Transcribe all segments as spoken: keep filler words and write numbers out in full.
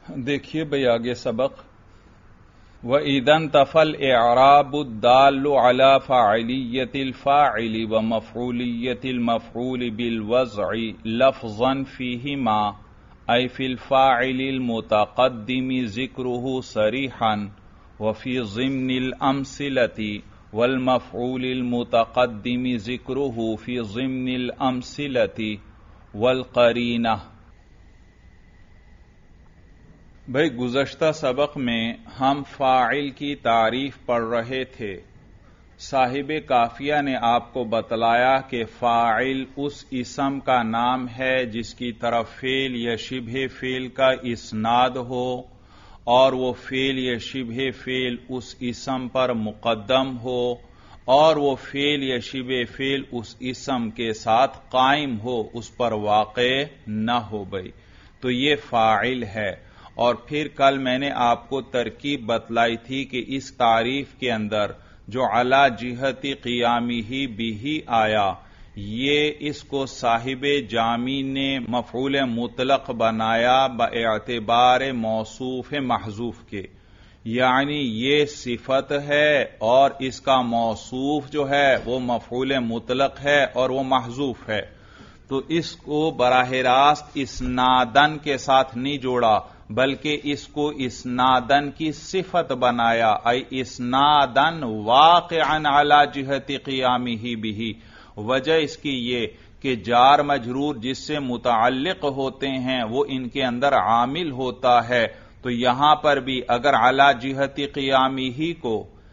دیکھیے بھئی آگے سبق وَإِذَا انْتَفَى الْإِعْرَابُ الدَّالُّ عَلَى فَاعِلِيَّةِ الْفَاعِلِ وَمَفْعُولِيَّةِ الْمَفْعُولِ بِالْوَضْعِ لَفْظًا فِيهِمَا أي في الفاعل المتقدم ذكره صريحا وفي ضمن الأمثلة والمفعول المتقدم ذكره في ضمن الأمثلة والقرينة۔ بھئی گزشتہ سبق میں ہم فاعل کی تعریف پڑھ رہے تھے۔ صاحب کافیہ نے آپ کو بتلایا کہ فاعل اس اسم کا نام ہے جس کی طرف فعل یا شبہ فعل کا اسناد ہو اور وہ فعل یا شبہ فعل اس اسم پر مقدم ہو اور وہ فعل یا شبہ فعل اس اسم کے ساتھ قائم ہو، اس پر واقع نہ ہو۔ بھئی تو یہ فاعل ہے۔ اور پھر کل میں نے آپ کو ترکیب بتلائی تھی کہ اس تعریف کے اندر جو علی جہت قیامہ بہ آیا، یہ اس کو صاحب جامی نے مفعول مطلق بنایا باعتبار موصوف محذوف کے، یعنی یہ صفت ہے اور اس کا موصوف جو ہے وہ مفعول مطلق ہے اور وہ محذوف ہے، تو اس کو براہ راست اسنادن کے ساتھ نہیں جوڑا بلکہ اس کو اسنادن کی صفت بنایا، ای اسنادن واقعا علی جہت قیامہ بہ۔ وجہ اس کی یہ کہ جار مجرور جس سے متعلق ہوتے ہیں وہ ان کے اندر عامل ہوتا ہے، تو یہاں پر بھی اگر علی جہت قیامہ کو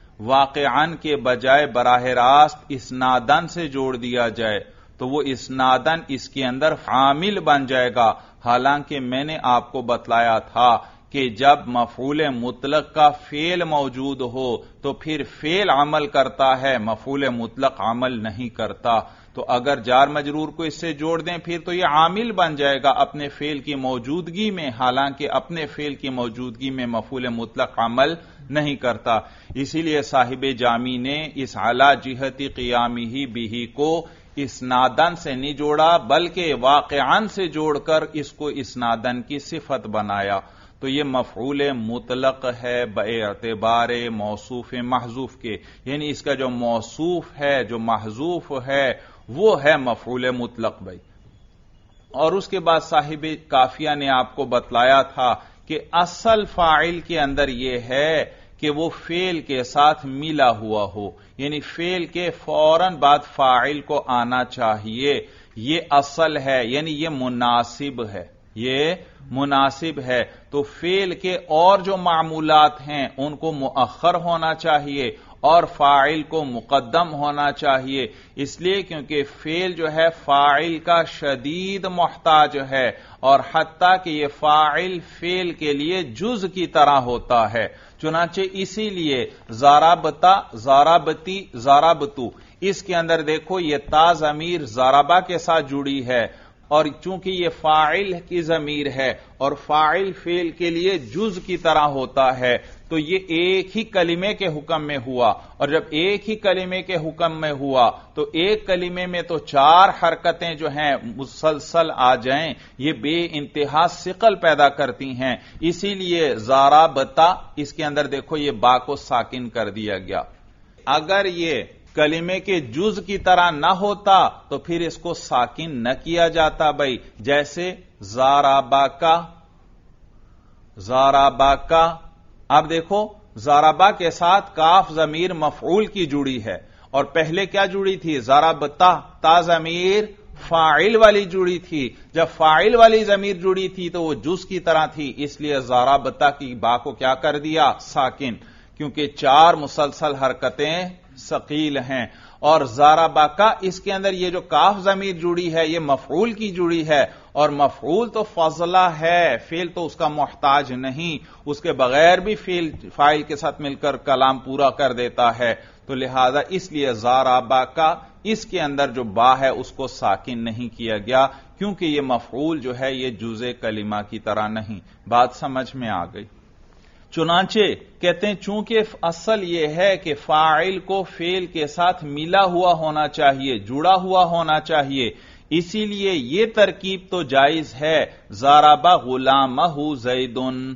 واقعا کے بجائے براہ راست اسنادن سے جوڑ دیا جائے تو وہ اسنادن اس کے اندر عامل بن جائے گا، حالانکہ میں نے آپ کو بتلایا تھا کہ جب مفعول مطلق کا فعل موجود ہو تو پھر فعل عمل کرتا ہے، مفعول مطلق عمل نہیں کرتا، تو اگر جار مجرور کو اس سے جوڑ دیں پھر تو یہ عامل بن جائے گا اپنے فعل کی موجودگی میں، حالانکہ اپنے فعل کی موجودگی میں مفعول مطلق عمل نہیں کرتا۔ اسی لیے صاحب جامی نے اس علی جہت قیامہ بہ کو اسنادن سے نہیں جوڑا بلکہ واقعاً سے جوڑ کر اس کو اسنادن کی صفت بنایا، تو یہ مفعول مطلق ہے باعتبار موصوف محذوف کے، یعنی اس کا جو موصوف ہے جو محذوف ہے وہ ہے مفعول مطلق۔ بھائی اور اس کے بعد صاحب کافیہ نے آپ کو بتلایا تھا کہ اصل فاعل کے اندر یہ ہے کہ وہ فعل کے ساتھ ملا ہوا ہو، یعنی فعل کے فوراً بعد فاعل کو آنا چاہیے، یہ اصل ہے، یعنی یہ مناسب ہے، یہ مناسب ہے۔ تو فعل کے اور جو معمولات ہیں ان کو مؤخر ہونا چاہیے اور فاعل کو مقدم ہونا چاہیے، اس لیے کیونکہ فعل جو ہے فاعل کا شدید محتاج ہے، اور حتیٰ کہ یہ فاعل فعل کے لیے جز کی طرح ہوتا ہے، چنانچہ اسی لیے ضربتا، ضربتی، ضربتو، اس کے اندر دیکھو یہ تا ضمیر ضربہ کے ساتھ جڑی ہے، اور چونکہ یہ فاعل کی ضمیر ہے اور فاعل فعل کے لیے جز کی طرح ہوتا ہے تو یہ ایک ہی کلمے کے حکم میں ہوا، اور جب ایک ہی کلمے کے حکم میں ہوا تو ایک کلمے میں تو چار حرکتیں جو ہیں مسلسل آ جائیں یہ بے انتہا ثقل پیدا کرتی ہیں، اسی لیے ضربتا اس کے اندر دیکھو یہ با کو ساکن کر دیا گیا۔ اگر یہ کلمے کے جز کی طرح نہ ہوتا تو پھر اس کو ساکن نہ کیا جاتا۔ بھائی جیسے ضربا کا، ضربا کا، اب دیکھو ضربا کے ساتھ کاف ضمیر مفعول کی جڑی ہے، اور پہلے کیا جڑی تھی؟ ضربتا، تا ضمیر فاعل والی جڑی تھی، جب فاعل والی ضمیر جڑی تھی تو وہ جز کی طرح تھی، اس لیے ضربتا کی با کو کیا کر دیا؟ ساکن، کیونکہ چار مسلسل حرکتیں ثقیل ہیں۔ اور ضربا کا اس کے اندر یہ جو کاف ضمیر جڑی ہے یہ مفعول کی جڑی ہے، اور مفعول تو فضلہ ہے، فعل تو اس کا محتاج نہیں، اس کے بغیر بھی فعل فاعل کے ساتھ مل کر کلام پورا کر دیتا ہے، تو لہذا اس لیے ضربا کا اس کے اندر جو با ہے اس کو ساکن نہیں کیا گیا، کیونکہ یہ مفعول جو ہے یہ جزء کلمہ کی طرح نہیں۔ بات سمجھ میں آ گئی؟ چنانچہ کہتے ہیں چونکہ اصل یہ ہے کہ فاعل کو فعل کے ساتھ ملا ہوا ہونا چاہیے، جڑا ہوا ہونا چاہیے، اسی لیے یہ ترکیب تو جائز ہے، ضرب غلامہ زید،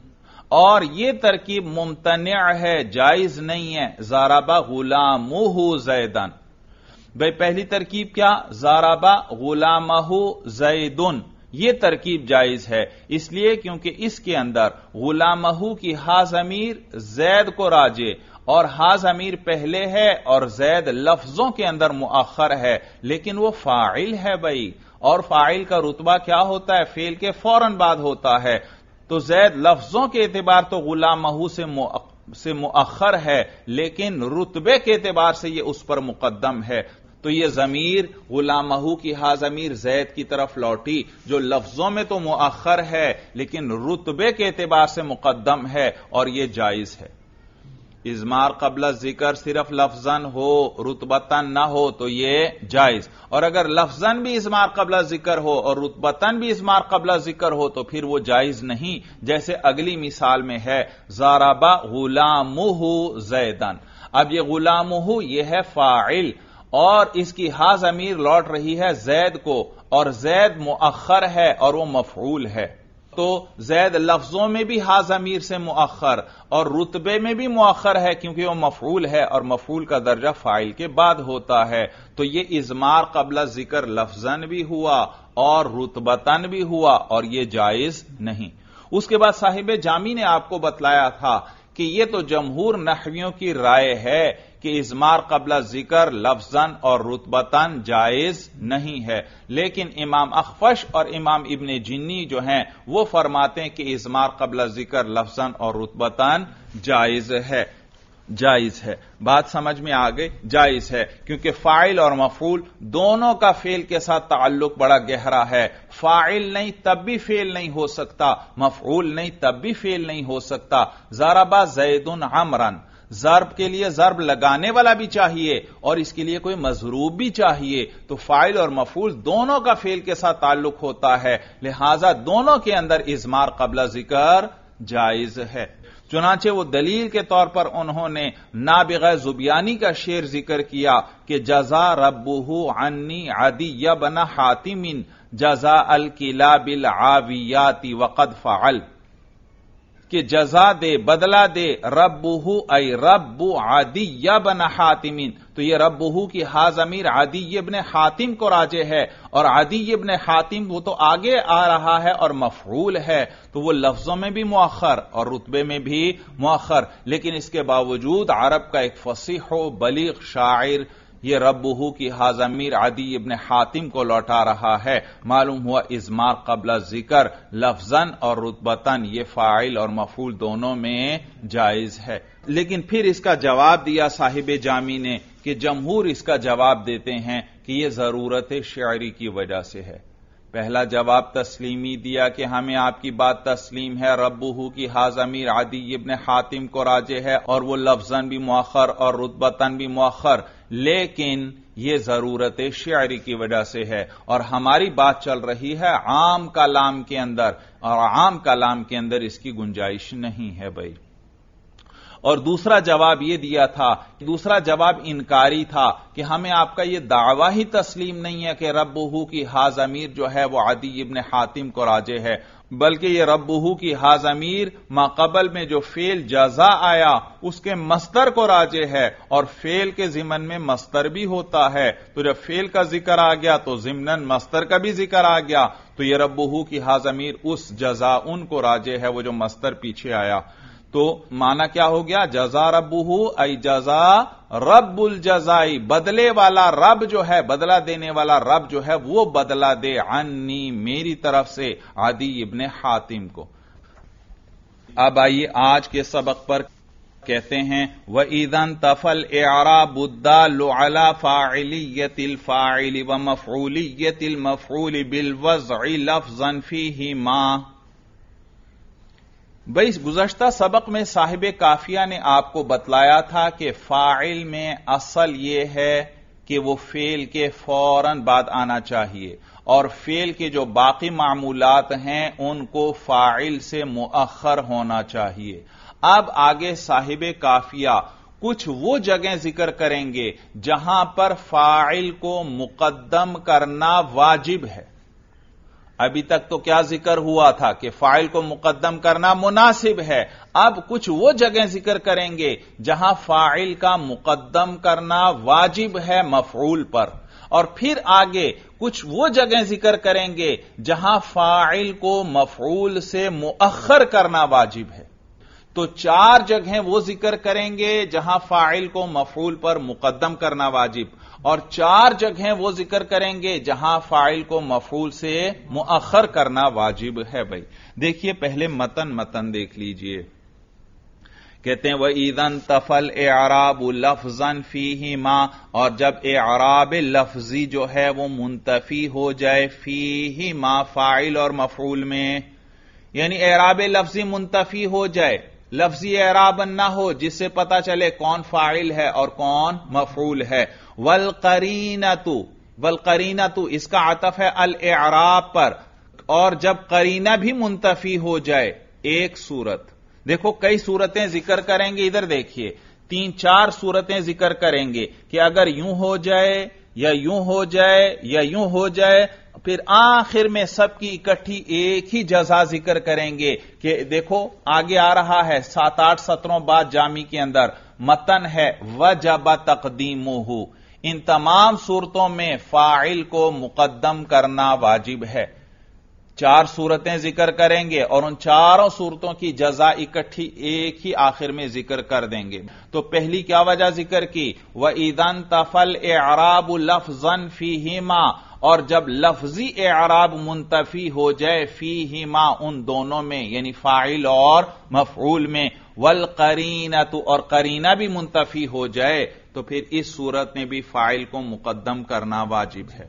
اور یہ ترکیب ممتنع ہے، جائز نہیں ہے. ضرب غلامہ زیدن، بھئی پہلی ترکیب کیا؟ ضرب غلامہ زیدن، یہ ترکیب جائز ہے اس لیے کیونکہ اس کے اندر غلامہ کی ہا ضمیر زید کو راجع اور ہا ضمیر پہلے ہے اور زید لفظوں کے اندر مؤخر ہے، لیکن وہ فاعل ہے بھائی، اور فاعل کا رتبہ کیا ہوتا ہے؟ فعل کے فوراً بعد ہوتا ہے. تو زید لفظوں کے اعتبار تو غلامہ سے سے مؤخر ہے، لیکن رتبے کے اعتبار سے یہ اس پر مقدم ہے. تو یہ ضمیر غلامہ کی ہا ضمیر زید کی طرف لوٹی، جو لفظوں میں تو مؤخر ہے لیکن رتبے کے اعتبار سے مقدم ہے، اور یہ جائز ہے. اضمار قبل ذکر صرف لفظاً ہو، رتبتاً نہ ہو تو یہ جائز، اور اگر لفظاً بھی اضمار قبل ذکر ہو اور رتبتاً بھی اضمار قبل ذکر ہو تو پھر وہ جائز نہیں. جیسے اگلی مثال میں ہے ضرب غلامہ زیدن. اب یہ غلامہ یہ ہے فاعل اور اس کی ہا ضمیر لوٹ رہی ہے زید کو، اور زید مؤخر ہے اور وہ مفعول ہے. تو زید لفظوں میں بھی ہا ضمیر سے مؤخر اور رتبے میں بھی مؤخر ہے کیونکہ وہ مفعول ہے، اور مفعول کا درجہ فاعل کے بعد ہوتا ہے. تو یہ اضمار قبل ذکر لفظاً بھی ہوا اور رتبتاً بھی ہوا، اور یہ جائز نہیں. اس کے بعد صاحب جامی نے آپ کو بتلایا تھا کہ یہ تو جمہور نحویوں کی رائے ہے کہ اضمار قبل ذکر لفظاً اور رتبتاً جائز نہیں ہے، لیکن امام اخفش اور امام ابن جنی جو ہیں وہ فرماتے ہیں کہ اضمار قبل ذکر لفظاً اور رتبتاً جائز ہے. جائز ہے، بات سمجھ میں آ گئی؟ جائز ہے کیونکہ فاعل اور مفعول دونوں کا فعل کے ساتھ تعلق بڑا گہرا ہے. فاعل نہیں تب بھی فعل نہیں ہو سکتا، مفعول نہیں تب بھی فعل نہیں ہو سکتا. ضرب زید عمرا، ضرب کے لیے ضرب لگانے والا بھی چاہیے اور اس کے لیے کوئی مضروب بھی چاہیے. تو فاعل اور مفعول دونوں کا فعل کے ساتھ تعلق ہوتا ہے، لہذا دونوں کے اندر اضمار قبل ذکر جائز ہے. چنانچہ وہ دلیل کے طور پر انہوں نے نابغہ زبیانی کا شعر ذکر کیا کہ جزا ربہ عنی عدی بن حاتم جزا الکلاب العاویات وقد فعل، کہ جزا دے بدلہ دے ربہ ای رب عدی بن حاتم. تو یہ ربہ کی ہا ضمیر عدی ابن حاتم کو راجع ہے، اور عدی ابن حاتم وہ تو آگے آ رہا ہے اور مفعول ہے، تو وہ لفظوں میں بھی مؤخر اور رتبے میں بھی مؤخر. لیکن اس کے باوجود عرب کا ایک فصیح و بلیغ شاعر یہ ربہ کی ہا ضمیر عدی ابن حاتم کو لوٹا رہا ہے. معلوم ہوا اضمار قبل ذکر لفظاً اور رتبتاً یہ فاعل اور مفعول دونوں میں جائز ہے. لیکن پھر اس کا جواب دیا صاحب جامی نے کہ جمہور اس کا جواب دیتے ہیں کہ یہ ضرورت شعری کی وجہ سے ہے. پہلا جواب تسلیمی دیا کہ ہمیں آپ کی بات تسلیم ہے، ربہ کی ہا ضمیر عدی ابن حاتم کو راجع ہے اور وہ لفظاً بھی مؤخر اور رتبتاً بھی مؤخر، لیکن یہ ضرورت شعری کی وجہ سے ہے، اور ہماری بات چل رہی ہے عام کلام کے اندر، اور عام کلام کے اندر اس کی گنجائش نہیں ہے بھائی. اور دوسرا جواب یہ دیا تھا، دوسرا جواب انکاری تھا کہ ہمیں آپ کا یہ دعویٰ ہی تسلیم نہیں ہے کہ ربہ کی ہا ضمیر جو ہے وہ عدی ابن حاتم کو راجع ہے، بلکہ یہ ربہ کی ہا ضمیر ما قبل میں جو فعل جزا آیا اس کے مصدر کو راجع ہے، اور فعل کے ضمن میں مصدر بھی ہوتا ہے. تو جب فعل کا ذکر آ گیا تو ضمناً مصدر کا بھی ذکر آ گیا، تو یہ ربہ کی ہا ضمیر اس جزا ان کو راجع ہے وہ جو مصدر پیچھے آیا. تو معنی کیا ہو گیا؟ جزا ربہ ای جزا رب الجزائی، بدلے والا رب جو ہے، بدلہ دینے والا رب جو ہے وہ بدلہ دے عنی میری طرف سے عدی ابن حاتم کو. اب آئیے آج کے سبق پر کہتے ہیں وَإِذَا انْتَفَى الْإِعْرَابُ الدَّالُّ عَلَى فَاعِلِيَّةِ الْفَاعِلِ وَمَفْعُولِيَّةِ الْمَفْعُولِ بِالْوَضْعِ لَفْظًا فِيهِمَا. بھئی گزشتہ سبق میں صاحب کافیہ نے آپ کو بتلایا تھا کہ فاعل میں اصل یہ ہے کہ وہ فعل کے فوراً بعد آنا چاہیے، اور فعل کے جو باقی معمولات ہیں ان کو فاعل سے مؤخر ہونا چاہیے. اب آگے صاحب کافیہ کچھ وہ جگہیں ذکر کریں گے جہاں پر فاعل کو مقدم کرنا واجب ہے. ابھی تک تو کیا ذکر ہوا تھا کہ فاعل کو مقدم کرنا مناسب ہے. اب کچھ وہ جگہیں ذکر کریں گے جہاں فاعل کا مقدم کرنا واجب ہے مفعول پر، اور پھر آگے کچھ وہ جگہیں ذکر کریں گے جہاں فاعل کو مفعول سے مؤخر کرنا واجب ہے. تو چار جگہیں وہ ذکر کریں گے جہاں فاعل کو مفعول پر مقدم کرنا واجب، اور چار جگہیں وہ ذکر کریں گے جہاں فاعل کو مفعول سے مؤخر کرنا واجب ہے. بھائی دیکھیے پہلے متن متن دیکھ لیجئے. کہتے ہیں وَإِذَا انْتَفَى الْإِعْرَابُ لَفْظًا فِيهِمَا، اور جب اعراب لفظی جو ہے وہ منتفی ہو جائے فیہما فاعل اور مفعول میں، یعنی اعراب لفظی منتفی ہو جائے، لفظی اعراب نہ ہو جس سے پتا چلے کون فاعل ہے اور کون مفعول ہے. وَالْقَرِينَةُ، وَالْقَرِينَةُ اس کا عطف ہے الاعراب پر، اور جب قرینہ بھی منتفی ہو جائے. ایک صورت دیکھو، کئی صورتیں ذکر کریں گے، ادھر دیکھیے تین چار صورتیں ذکر کریں گے کہ اگر یوں ہو جائے یا یوں ہو جائے یا یوں ہو جائے، پھر آخر میں سب کی اکٹھی ایک ہی جزا ذکر کریں گے کہ دیکھو آگے آ رہا ہے سات آٹھ سطروں بعد جامی کے اندر متن ہے وجب تقدیمہ. ان تمام صورتوں میں فاعل کو مقدم کرنا واجب ہے. چار صورتیں ذکر کریں گے اور ان چاروں صورتوں کی جزا اکٹھی ایک ہی آخر میں ذکر کر دیں گے. تو پہلی کیا وجہ ذکر کی؟ وَإِذَا انْتَفَى الْإِعْرَابُ لَفْظًا فِيهِمَا، اور جب لفظی اعراب منتفی ہو جائے فیہما ان دونوں میں، یعنی فاعل اور مفعول میں. وَالْقَرِينَةُ، اور قرینہ بھی منتفی ہو جائے، تو پھر اس صورت میں بھی فاعل کو مقدم کرنا واجب ہے.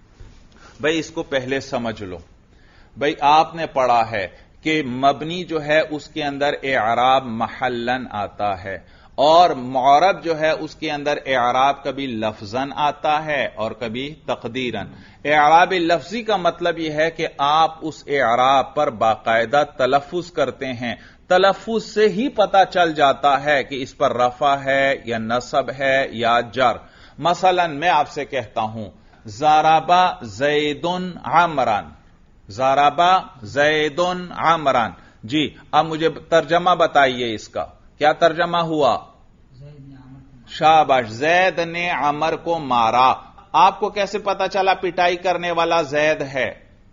بھئی اس کو پہلے سمجھ لو. بھئی آپ نے پڑھا ہے کہ مبنی جو ہے اس کے اندر اعراب محلن آتا ہے، اور معرب جو ہے اس کے اندر اعراب کبھی لفظاً آتا ہے اور کبھی تقدیراً. اعراب لفظی کا مطلب یہ ہے کہ آپ اس اعراب پر باقاعدہ تلفظ کرتے ہیں، تلفظ سے ہی پتا چل جاتا ہے کہ اس پر رفع ہے یا نصب ہے یا جر. مثلا میں آپ سے کہتا ہوں ضربا زید عمران، ضربا زید عمران. جی اب مجھے ترجمہ بتائیے اس کا کیا ترجمہ ہوا؟ شاباش، زید نے عمر کو مارا. آپ کو کیسے پتا چلا پٹائی کرنے والا زید ہے؟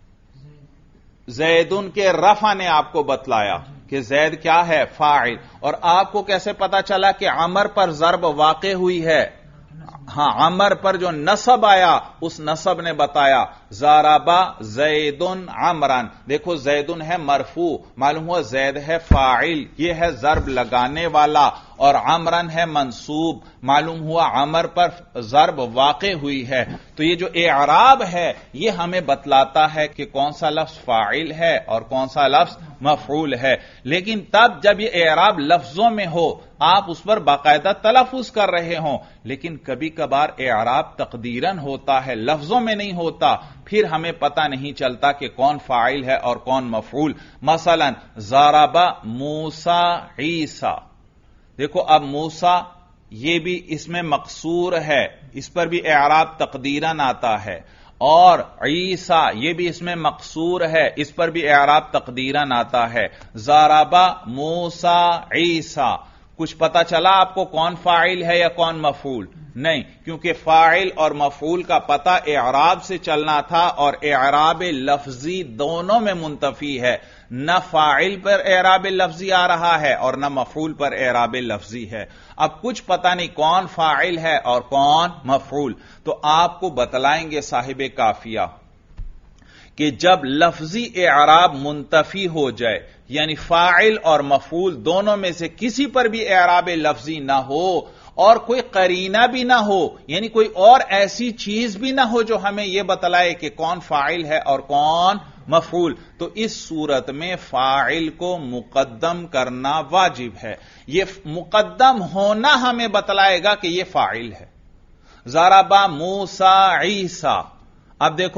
زیدن کے رفع نے آپ کو بتلایا کہ زید کیا ہے؟ فاعل. اور آپ کو کیسے پتا چلا کہ عمر پر ضرب واقع ہوئی ہے؟ ہاں، عمر پر جو نصب آیا اس نصب نے بتایا ضربا زیدن عمران. دیکھو زیدن ہے مرفوع، معلوم ہوا زید ہے فاعل، یہ ہے ضرب لگانے والا، اور عمران ہے منصوب، معلوم ہوا عمر پر ضرب واقع ہوئی ہے. تو یہ جو اعراب ہے یہ ہمیں بتلاتا ہے کہ کون سا لفظ فاعل ہے اور کون سا لفظ مفعول ہے. لیکن تب جب یہ اعراب لفظوں میں ہو، آپ اس پر باقاعدہ تلفظ کر رہے ہوں، لیکن کبھی کبھار اعراب تقدیراً ہوتا ہے، لفظوں میں نہیں ہوتا، پھر ہمیں پتہ نہیں چلتا کہ کون فاعل ہے اور کون مفعول. مثلا ضرب موسیٰ عیسیٰ، دیکھو اب موسیٰ یہ بھی اس میں مقصور ہے، اس پر بھی اعراب تقدیراً آتا ہے، اور عیسیٰ یہ بھی اس میں مقصور ہے، اس پر بھی اعراب تقدیراً آتا ہے. ضرب موسیٰ عیسیٰ، کچھ پتا چلا آپ کو کون فاعل ہے یا کون مفعول؟ نہیں، کیونکہ فاعل اور مفعول کا پتہ اعراب سے چلنا تھا، اور اعراب لفظی دونوں میں منتفی ہے. نہ فاعل پر اعراب لفظی آ رہا ہے اور نہ مفعول پر اعراب لفظی ہے. اب کچھ پتہ نہیں کون فاعل ہے اور کون مفعول. تو آپ کو بتلائیں گے صاحب کافیہ کہ جب لفظی اعراب منتفی ہو جائے، یعنی فاعل اور مفعول دونوں میں سے کسی پر بھی اعراب لفظی نہ ہو اور کوئی قرینہ بھی نہ ہو، یعنی کوئی اور ایسی چیز بھی نہ ہو جو ہمیں یہ بتلائے کہ کون فاعل ہے اور کون مفعول، تو اس صورت میں فاعل کو مقدم کرنا واجب ہے. یہ مقدم ہونا ہمیں بتلائے گا کہ یہ فاعل ہے. ضرب موسیٰ عیسیٰ، اب دیکھو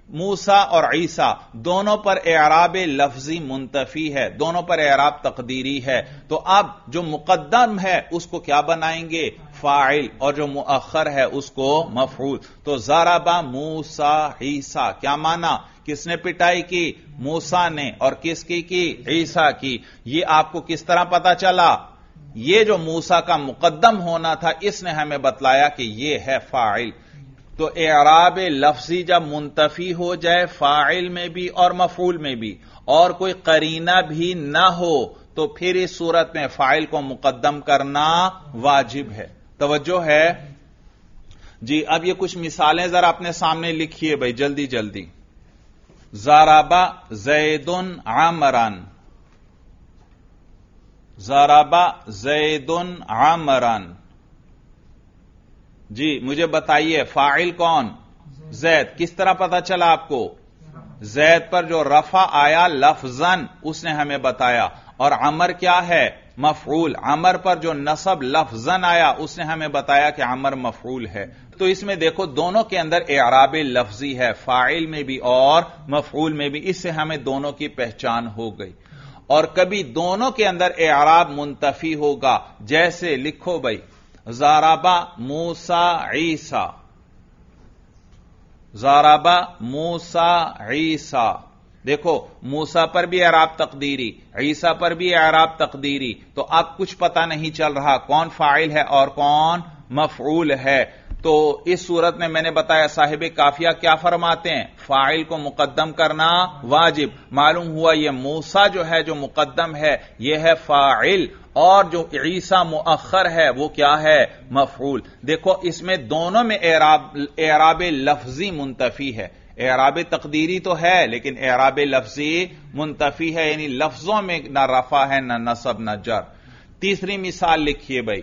موسیٰ اور عیسیٰ دونوں پر اعراب لفظی منتفی ہے، دونوں پر اعراب تقدیری ہے، تو اب جو مقدم ہے اس کو کیا بنائیں گے؟ فاعل، اور جو مؤخر ہے اس کو مفعول۔ تو ضربا موسیٰ عیسیٰ، کیا مانا؟ کس نے پٹائی کی؟ موسیٰ نے، اور کس کی کی؟ عیسیٰ کی۔ یہ آپ کو کس طرح پتا چلا؟ یہ جو موسیٰ کا مقدم ہونا تھا اس نے ہمیں بتلایا کہ یہ ہے فاعل۔ تو اعراب لفظی جب منتفی ہو جائے فاعل میں بھی اور مفعول میں بھی، اور کوئی قرینہ بھی نہ ہو، تو پھر اس صورت میں فاعل کو مقدم کرنا واجب ہے۔ توجہ ہے جی؟ اب یہ کچھ مثالیں ذرا اپنے سامنے لکھیے بھائی، جلدی جلدی۔ ضربا زید عمرا، ضربا زید عمرا، جی مجھے بتائیے فاعل کون؟ زید۔ کس طرح پتا چلا آپ کو؟ زید پر جو رفع آیا لفظاً اس نے ہمیں بتایا، اور عمر کیا ہے؟ مفعول۔ عمر پر جو نصب لفظاً آیا اس نے ہمیں بتایا کہ عمر مفعول ہے۔ تو اس میں دیکھو دونوں کے اندر اعراب لفظی ہے، فاعل میں بھی اور مفعول میں بھی، اس سے ہمیں دونوں کی پہچان ہو گئی۔ اور کبھی دونوں کے اندر اعراب منتفی ہوگا، جیسے لکھو بھائی ضربا موسیٰ عیسیٰ، ضربا موسیٰ عیسیٰ۔ دیکھو موسیٰ پر بھی اعراب تقدیری، عیسیٰ پر بھی اعراب تقدیری، تو اب کچھ پتہ نہیں چل رہا کون فاعل ہے اور کون مفعول ہے۔ تو اس صورت میں میں نے بتایا صاحب کافیہ کیا فرماتے ہیں؟ فاعل کو مقدم کرنا واجب۔ معلوم ہوا یہ موسیٰ جو ہے جو مقدم ہے یہ ہے فاعل، اور جو عیسیٰ مؤخر ہے وہ کیا ہے؟ مفعول۔ دیکھو اس میں دونوں میں اعراب اعراب لفظی منتفی ہے، اعراب تقدیری تو ہے لیکن اعراب لفظی منتفی ہے، یعنی لفظوں میں نہ رفع ہے نہ نصب نہ جر۔ تیسری مثال لکھیے بھائی،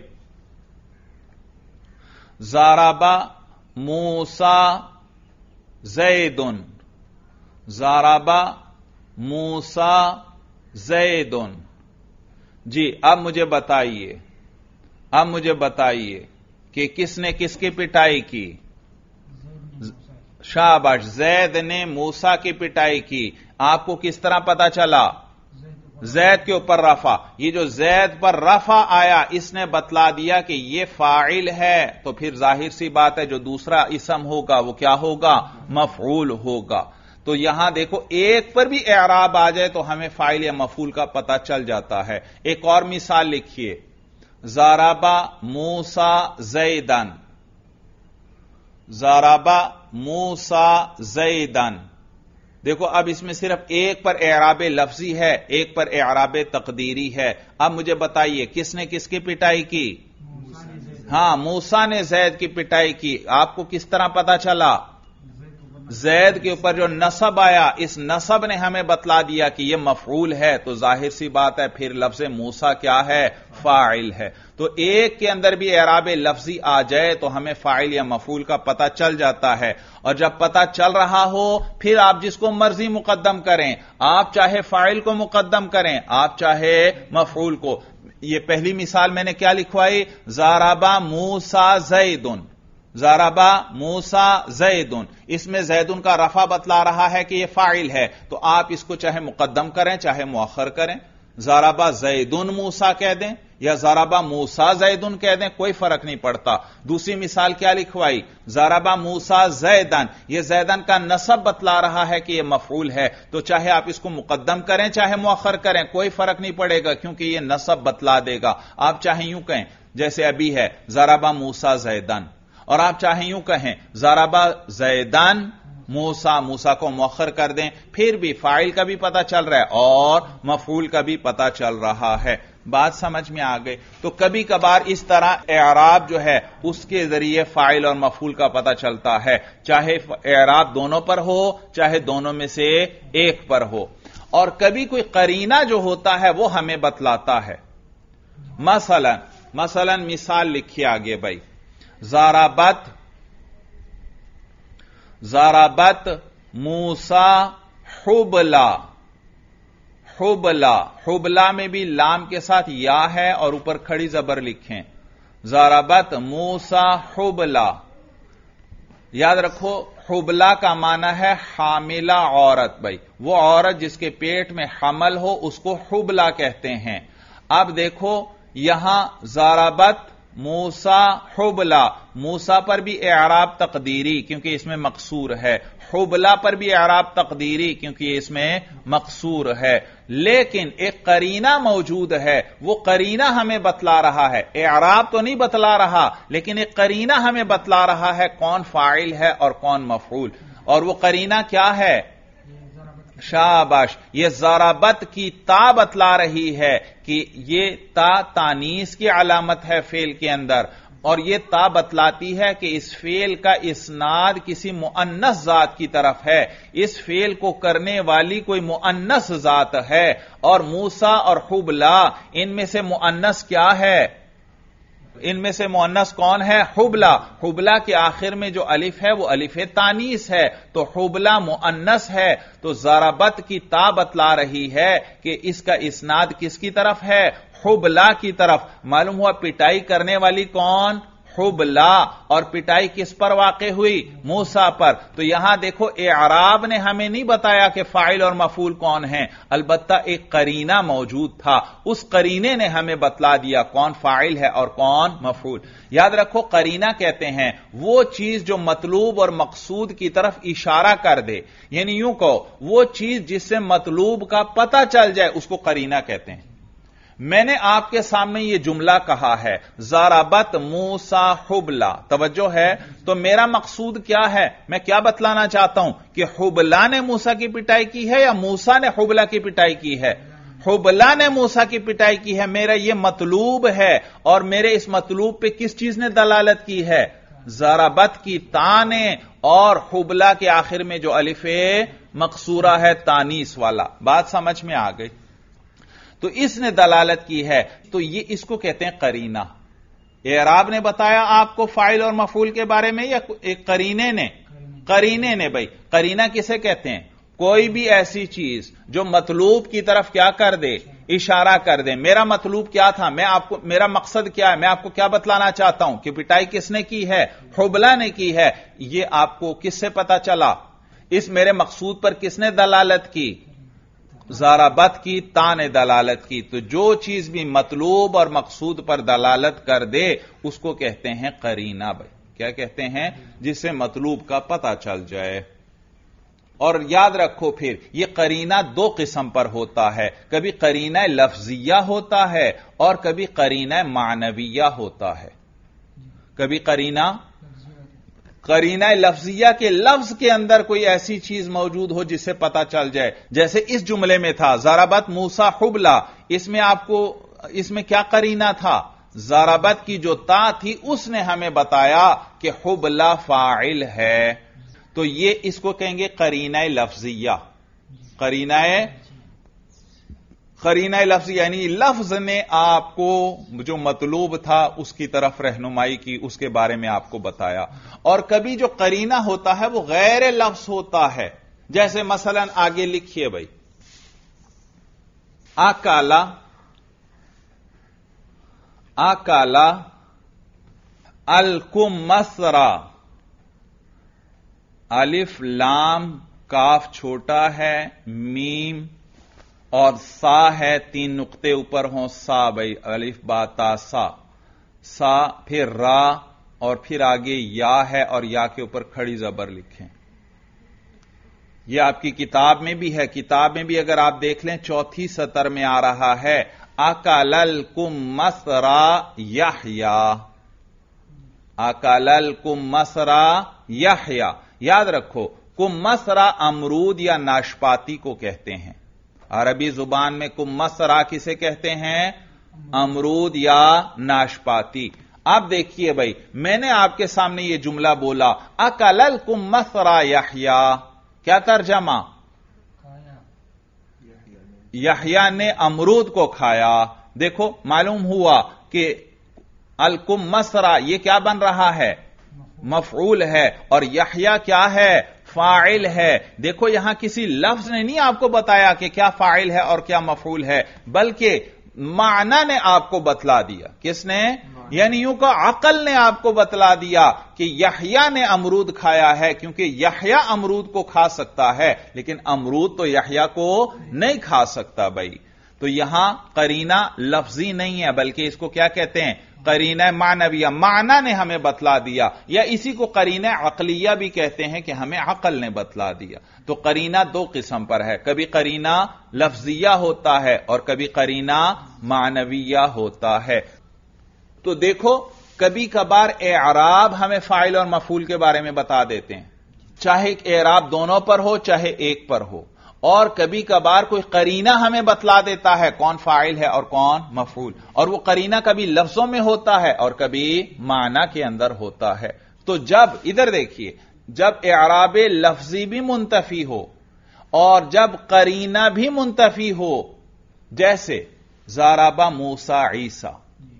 ضربا موسیٰ زید، ضربا موسیٰ زید۔ جی اب مجھے بتائیے، اب مجھے بتائیے کہ کس نے کس کی پٹائی کی؟ شاباش، زید نے موسیٰ کی پٹائی کی۔ آپ کو کس طرح پتا چلا؟ زید کے اوپر رفع۔ یہ جو زید پر رفع آیا اس نے بتلا دیا کہ یہ فاعل ہے، تو پھر ظاہر سی بات ہے جو دوسرا اسم ہوگا وہ کیا ہوگا؟ مفعول ہوگا۔ تو یہاں دیکھو ایک پر بھی اعراب آ جائے تو ہمیں فاعل یا مفعول کا پتہ چل جاتا ہے۔ ایک اور مثال لکھیے، ضربا موسیٰ زیدن، ضربا موسیٰ زیدن۔ دیکھو اب اس میں صرف ایک پر اعراب لفظی ہے، ایک پر اعراب تقدیری ہے۔ اب مجھے بتائیے کس نے کس کی پٹائی کی؟ ہاں موسیٰ نے زید کی پٹائی کی۔ آپ کو کس طرح پتا چلا؟ زید کے اوپر جو نصب آیا اس نصب نے ہمیں بتلا دیا کہ یہ مفعول ہے، تو ظاہر سی بات ہے پھر لفظ موسیٰ کیا ہے؟ فاعل ہے۔ تو ایک کے اندر بھی اعراب لفظی آ جائے تو ہمیں فاعل یا مفعول کا پتہ چل جاتا ہے، اور جب پتہ چل رہا ہو پھر آپ جس کو مرضی مقدم کریں، آپ چاہے فاعل کو مقدم کریں آپ چاہے مفعول کو۔ یہ پہلی مثال میں نے کیا لکھوائی؟ ضربا موسیٰ زیدن، ضربا موسیٰ زیدن۔ اس میں زیدن کا رفع بتلا رہا ہے کہ یہ فاعل ہے، تو آپ اس کو چاہے مقدم کریں چاہے مؤخر کریں، ضربا زیدن موسیٰ کہہ دیں یا ضربا موسیٰ زیدن کہہ دیں، کوئی فرق نہیں پڑتا۔ دوسری مثال کیا لکھوائی؟ ضربا موسیٰ زیدن، یہ زیدن کا نصب بتلا رہا ہے کہ یہ مفعول ہے، تو چاہے آپ اس کو مقدم کریں چاہے مؤخر کریں کوئی فرق نہیں پڑے گا، کیونکہ یہ نصب بتلا دے گا۔ آپ چاہے یوں کہیں جیسے ابھی ہے ضربا موسیٰ زیدن، اور آپ چاہیں یوں کہیں ضربا زیدن موسیٰ، موسیٰ کو مؤخر کر دیں، پھر بھی فاعل کا بھی پتہ چل رہا ہے اور مفعول کا بھی پتہ چل رہا ہے۔ بات سمجھ میں آ گئی؟ تو کبھی کبھار اس طرح اعراب جو ہے اس کے ذریعے فاعل اور مفعول کا پتہ چلتا ہے، چاہے اعراب دونوں پر ہو چاہے دونوں میں سے ایک پر ہو۔ اور کبھی کوئی قرینہ جو ہوتا ہے وہ ہمیں بتلاتا ہے۔ مثلا مثلا مثال لکھیے آگے بھائی، ضربت ضربت موسیٰ حبلا، حبلا، حبلا میں بھی لام کے ساتھ یا ہے اور اوپر کھڑی زبر لکھیں، ضربت موسیٰ حبلا۔ یاد رکھو حبلا کا معنی ہے حاملہ عورت. بھائی وہ عورت جس کے پیٹ میں حمل ہو اس کو حبلا کہتے ہیں. اب دیکھو یہاں ضربت موسیٰ حبلا، موسیٰ پر بھی اعراب تقدیری کیونکہ اس میں مقصور ہے، حبلا پر بھی اعراب تقدیری کیونکہ اس میں مقصور ہے. لیکن ایک قرینہ موجود ہے، وہ قرینہ ہمیں بتلا رہا ہے، اعراب تو نہیں بتلا رہا لیکن ایک قرینہ ہمیں بتلا رہا ہے کون فاعل ہے اور کون مفعول. اور وہ قرینہ کیا ہے؟ شاباش، یہ ضربت کی تا بتلا رہی ہے کہ یہ تا تانیث کی علامت ہے فعل کے اندر، اور یہ تا بتلاتی ہے کہ اس فعل کا اسناد کسی مؤنث ذات کی طرف ہے، اس فعل کو کرنے والی کوئی مؤنث ذات ہے. اور موسیٰ اور حبلا ان میں سے مؤنث کیا ہے؟ ان میں سے مؤنث کون ہے؟ حبلا. حبلا کے آخر میں جو الف ہے وہ الف تانیث ہے، تو حبلا مؤنث ہے. تو ضربت کی تا بتلا رہی ہے کہ اس کا اسناد کس کی طرف ہے؟ حبلا کی طرف. معلوم ہوا پٹائی کرنے والی کون؟ حبلا. اور پٹائی کس پر واقع ہوئی؟ موسیٰ پر. تو یہاں دیکھو اعراب نے ہمیں نہیں بتایا کہ فاعل اور مفعول کون ہیں، البتہ ایک قرینہ موجود تھا، اس قرینے نے ہمیں بتلا دیا کون فاعل ہے اور کون مفعول. یاد رکھو قرینہ کہتے ہیں وہ چیز جو مطلوب اور مقصود کی طرف اشارہ کر دے، یعنی یوں کہو وہ چیز جس سے مطلوب کا پتہ چل جائے اس کو قرینہ کہتے ہیں. میں نے آپ کے سامنے یہ جملہ کہا ہے ضربت موسیٰ حبلا، توجہ ہے، تو میرا مقصود کیا ہے؟ میں کیا بتلانا چاہتا ہوں کہ حبلا نے موسیٰ کی پٹائی کی ہے یا موسیٰ نے حبلا کی پٹائی کی ہے؟ حبلا نے موسیٰ کی پٹائی کی ہے. میرا یہ مطلوب ہے، اور میرے اس مطلوب پہ کس چیز نے دلالت کی ہے؟ ضربت کی تا نے، اور حبلا کے آخر میں جو الف مقصورہ ہے تانیث والا. بات سمجھ میں آ گئی؟ تو اس نے دلالت کی ہے، تو یہ اس کو کہتے ہیں قرینہ. اعراب نے بتایا آپ کو فاعل اور مفعول کے بارے میں یا ایک قرینے نے؟ قرینے نے. بھائی قرینہ کسے کہتے ہیں؟ کوئی بھی ایسی چیز جو مطلوب کی طرف کیا کر دے؟ اشارہ کر دے. میرا مطلوب کیا تھا؟ میں آپ کو، میرا مقصد کیا ہے؟ میں آپ کو کیا بتلانا چاہتا ہوں کہ پٹائی کس نے کی ہے؟ حبلا نے کی ہے. یہ آپ کو کس سے پتا چلا؟ اس میرے مقصود پر کس نے دلالت کی؟ ضربت کی تا نے دلالت کی. تو جو چیز بھی مطلوب اور مقصود پر دلالت کر دے اس کو کہتے ہیں قرینہ. بھائی کیا کہتے ہیں؟ جس سے مطلوب کا پتہ چل جائے. اور یاد رکھو پھر یہ قرینہ دو قسم پر ہوتا ہے، کبھی قرینہ لفظیہ ہوتا ہے اور کبھی قرینہ معنویہ ہوتا ہے. کبھی قرینہ قرینہ لفظیہ کے لفظ کے اندر کوئی ایسی چیز موجود ہو جس سے پتا چل جائے، جیسے اس جملے میں تھا ضربت موسیٰ حبلا. اس میں آپ کو اس میں کیا قرینہ تھا؟ ضربت کی جو تا تھی اس نے ہمیں بتایا کہ حبلا فاعل ہے. تو یہ اس کو کہیں گے قرینہ لفظیہ. قرینہ قرینہ لفظ یعنی لفظ نے آپ کو جو مطلوب تھا اس کی طرف رہنمائی کی، اس کے بارے میں آپ کو بتایا. اور کبھی جو قرینہ ہوتا ہے وہ غیر لفظ ہوتا ہے. جیسے مثلا آگے لکھیے بھائی، اکالا اکالا الکمثرا، الف لام کاف چھوٹا ہے، میم اور سا ہے، تین نقطے اوپر ہوں، سا بھائی الف با تا سا، سا پھر را اور پھر آگے یا ہے اور یا کے اوپر کھڑی زبر لکھیں. یہ آپ کی کتاب میں بھی ہے. کتاب میں بھی اگر آپ دیکھ لیں چوتھی سطر میں آ رہا ہے اکل الکمثرا یحیا، اکل الکمثرا یحیا. یاد رکھو کمثرا امرود یا ناشپاتی کو کہتے ہیں. عربی زبان میں کمثرا کسے کہتے ہیں؟ امرود یا ناشپاتی. اب دیکھیے بھائی، میں نے آپ کے سامنے یہ جملہ بولا اکل الکمثرا یحیا، کیا ترجمہ؟ یحیا نے امرود کو کھایا. دیکھو معلوم ہوا کہ الکمثرا یہ کیا بن رہا ہے؟ مفعول ہے، اور یحیا کیا ہے؟ فاعل ہے. دیکھو یہاں کسی لفظ نے نہیں آپ کو بتایا کہ کیا فاعل ہے اور کیا مفعول ہے، بلکہ معنی نے آپ کو بتلا دیا. کس نے؟ یعنی یوں کہ عقل نے آپ کو بتلا دیا کہ یحییٰ نے امرود کھایا ہے، کیونکہ یحییٰ امرود کو کھا سکتا ہے لیکن امرود تو یحییٰ کو نہیں کھا سکتا بھائی. تو یہاں قرینہ لفظی نہیں ہے بلکہ اس کو کیا کہتے ہیں؟ قرینہ معنویہ. معنی نے ہمیں بتلا دیا، یا اسی کو قرینہ عقلیہ بھی کہتے ہیں کہ ہمیں عقل نے بتلا دیا. تو قرینہ دو قسم پر ہے، کبھی قرینہ لفظیہ ہوتا ہے اور کبھی قرینہ معنویہ ہوتا ہے. تو دیکھو کبھی کبھار اعراب ہمیں فاعل اور مفعول کے بارے میں بتا دیتے ہیں، چاہے اعراب دونوں پر ہو چاہے ایک پر ہو. اور کبھی کبھار کوئی قرینہ ہمیں بتلا دیتا ہے کون فاعل ہے اور کون مفعول، اور وہ قرینہ کبھی لفظوں میں ہوتا ہے اور کبھی معنی کے اندر ہوتا ہے. تو جب ادھر دیکھیے، جب اعراب لفظی بھی منتفی ہو اور جب قرینہ بھی منتفی ہو، جیسے ضرب موسیٰ عیسیٰ،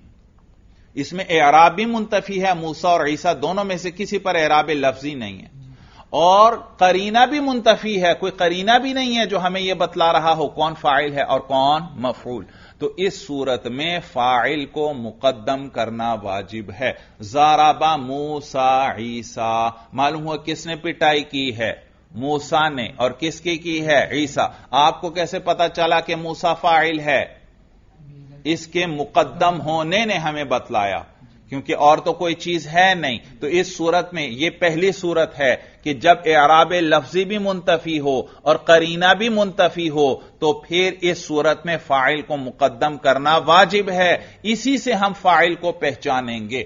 اس میں اعراب بھی منتفی ہے، موسیٰ اور عیسیٰ دونوں میں سے کسی پر اعراب لفظی نہیں ہے، اور قرینہ بھی منتفی ہے، کوئی قرینہ بھی نہیں ہے جو ہمیں یہ بتلا رہا ہو کون فاعل ہے اور کون مفعول. تو اس صورت میں فاعل کو مقدم کرنا واجب ہے. ضرب موسیٰ عیسیٰ، معلوم ہوا کس نے پٹائی کی ہے؟ موسیٰ نے. اور کس کی کی ہے؟ عیسیٰ. آپ کو کیسے پتا چلا کہ موسیٰ فاعل ہے؟ اس کے مقدم ہونے نے ہمیں بتلایا، کیونکہ اور تو کوئی چیز ہے نہیں. تو اس صورت میں یہ پہلی صورت ہے کہ جب اعراب لفظی بھی منتفی ہو اور قرینہ بھی منتفی ہو تو پھر اس صورت میں فاعل کو مقدم کرنا واجب ہے. اسی سے ہم فاعل کو پہچانیں گے.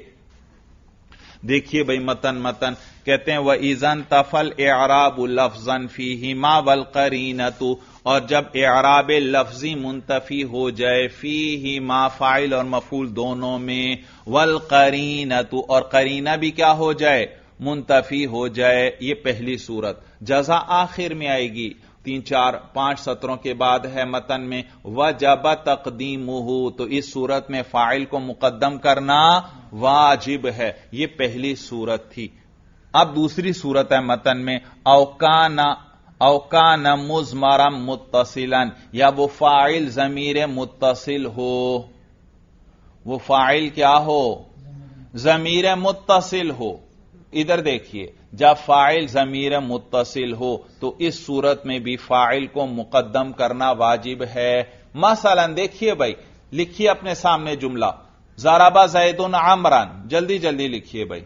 دیکھیے بھائی متن متن کہتے ہیں وَإِذَا انْتَفَى الْإِعْرَابُ لَفْظًا فِيهِمَا وَالْقَرِينَةُ، اور جب اعراب لفظی منتفی ہو جائے فیہما فاعل اور مفعول دونوں میں، والقرینۃ اور قرینہ بھی کیا ہو جائے؟ منتفی ہو جائے. یہ پہلی صورت. جزا آخر میں آئے گی، تین چار پانچ سطروں کے بعد ہے متن میں وجب تقدیمہ، تو اس صورت میں فاعل کو مقدم کرنا واجب ہے. یہ پہلی صورت تھی. اب دوسری صورت ہے متن میں اوکانا اوکان مضمرا متصلا، یا وہ فاعل ضمیر متصل ہو. وہ فاعل کیا ہو؟ ضمیر متصل ہو. ادھر دیکھیے، جب فاعل ضمیر متصل ہو تو اس صورت میں بھی فاعل کو مقدم کرنا واجب ہے. مثلا دیکھیے بھائی، لکھیے اپنے سامنے جملہ ضرب زید عمرا، جلدی جلدی لکھیے بھائی.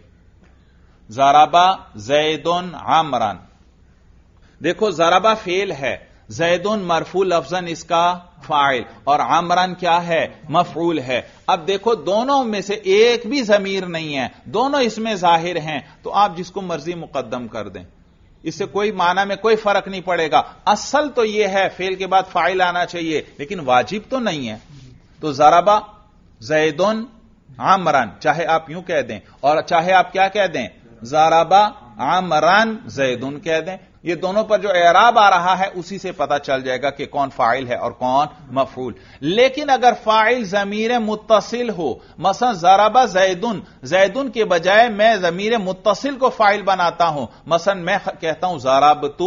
ضرب زید عمرا، دیکھو ضربہ فعل ہے، زید مرفوع لفظاً اس کا فاعل، اور عمران کیا ہے؟ مفعول ہے. اب دیکھو دونوں میں سے ایک بھی ضمیر نہیں ہے، دونوں اس میں ظاہر ہیں، تو آپ جس کو مرضی مقدم کر دیں، اس سے کوئی معنی میں کوئی فرق نہیں پڑے گا. اصل تو یہ ہے فعل کے بعد فاعل آنا چاہیے، لیکن واجب تو نہیں ہے. تو ضربہ زید عمران چاہے آپ یوں کہہ دیں اور چاہے آپ کیا کہہ دیں؟ ضربہ عمران زیدن کہہ دیں. یہ دونوں پر جو اعراب آ رہا ہے اسی سے پتا چل جائے گا کہ کون فاعل ہے اور کون مفعول. لیکن اگر فاعل ضمیر متصل ہو، مثلا ضربہ زیدن، زیدن کے بجائے میں ضمیر متصل کو فاعل بناتا ہوں، مثلا میں کہتا ہوں ضربت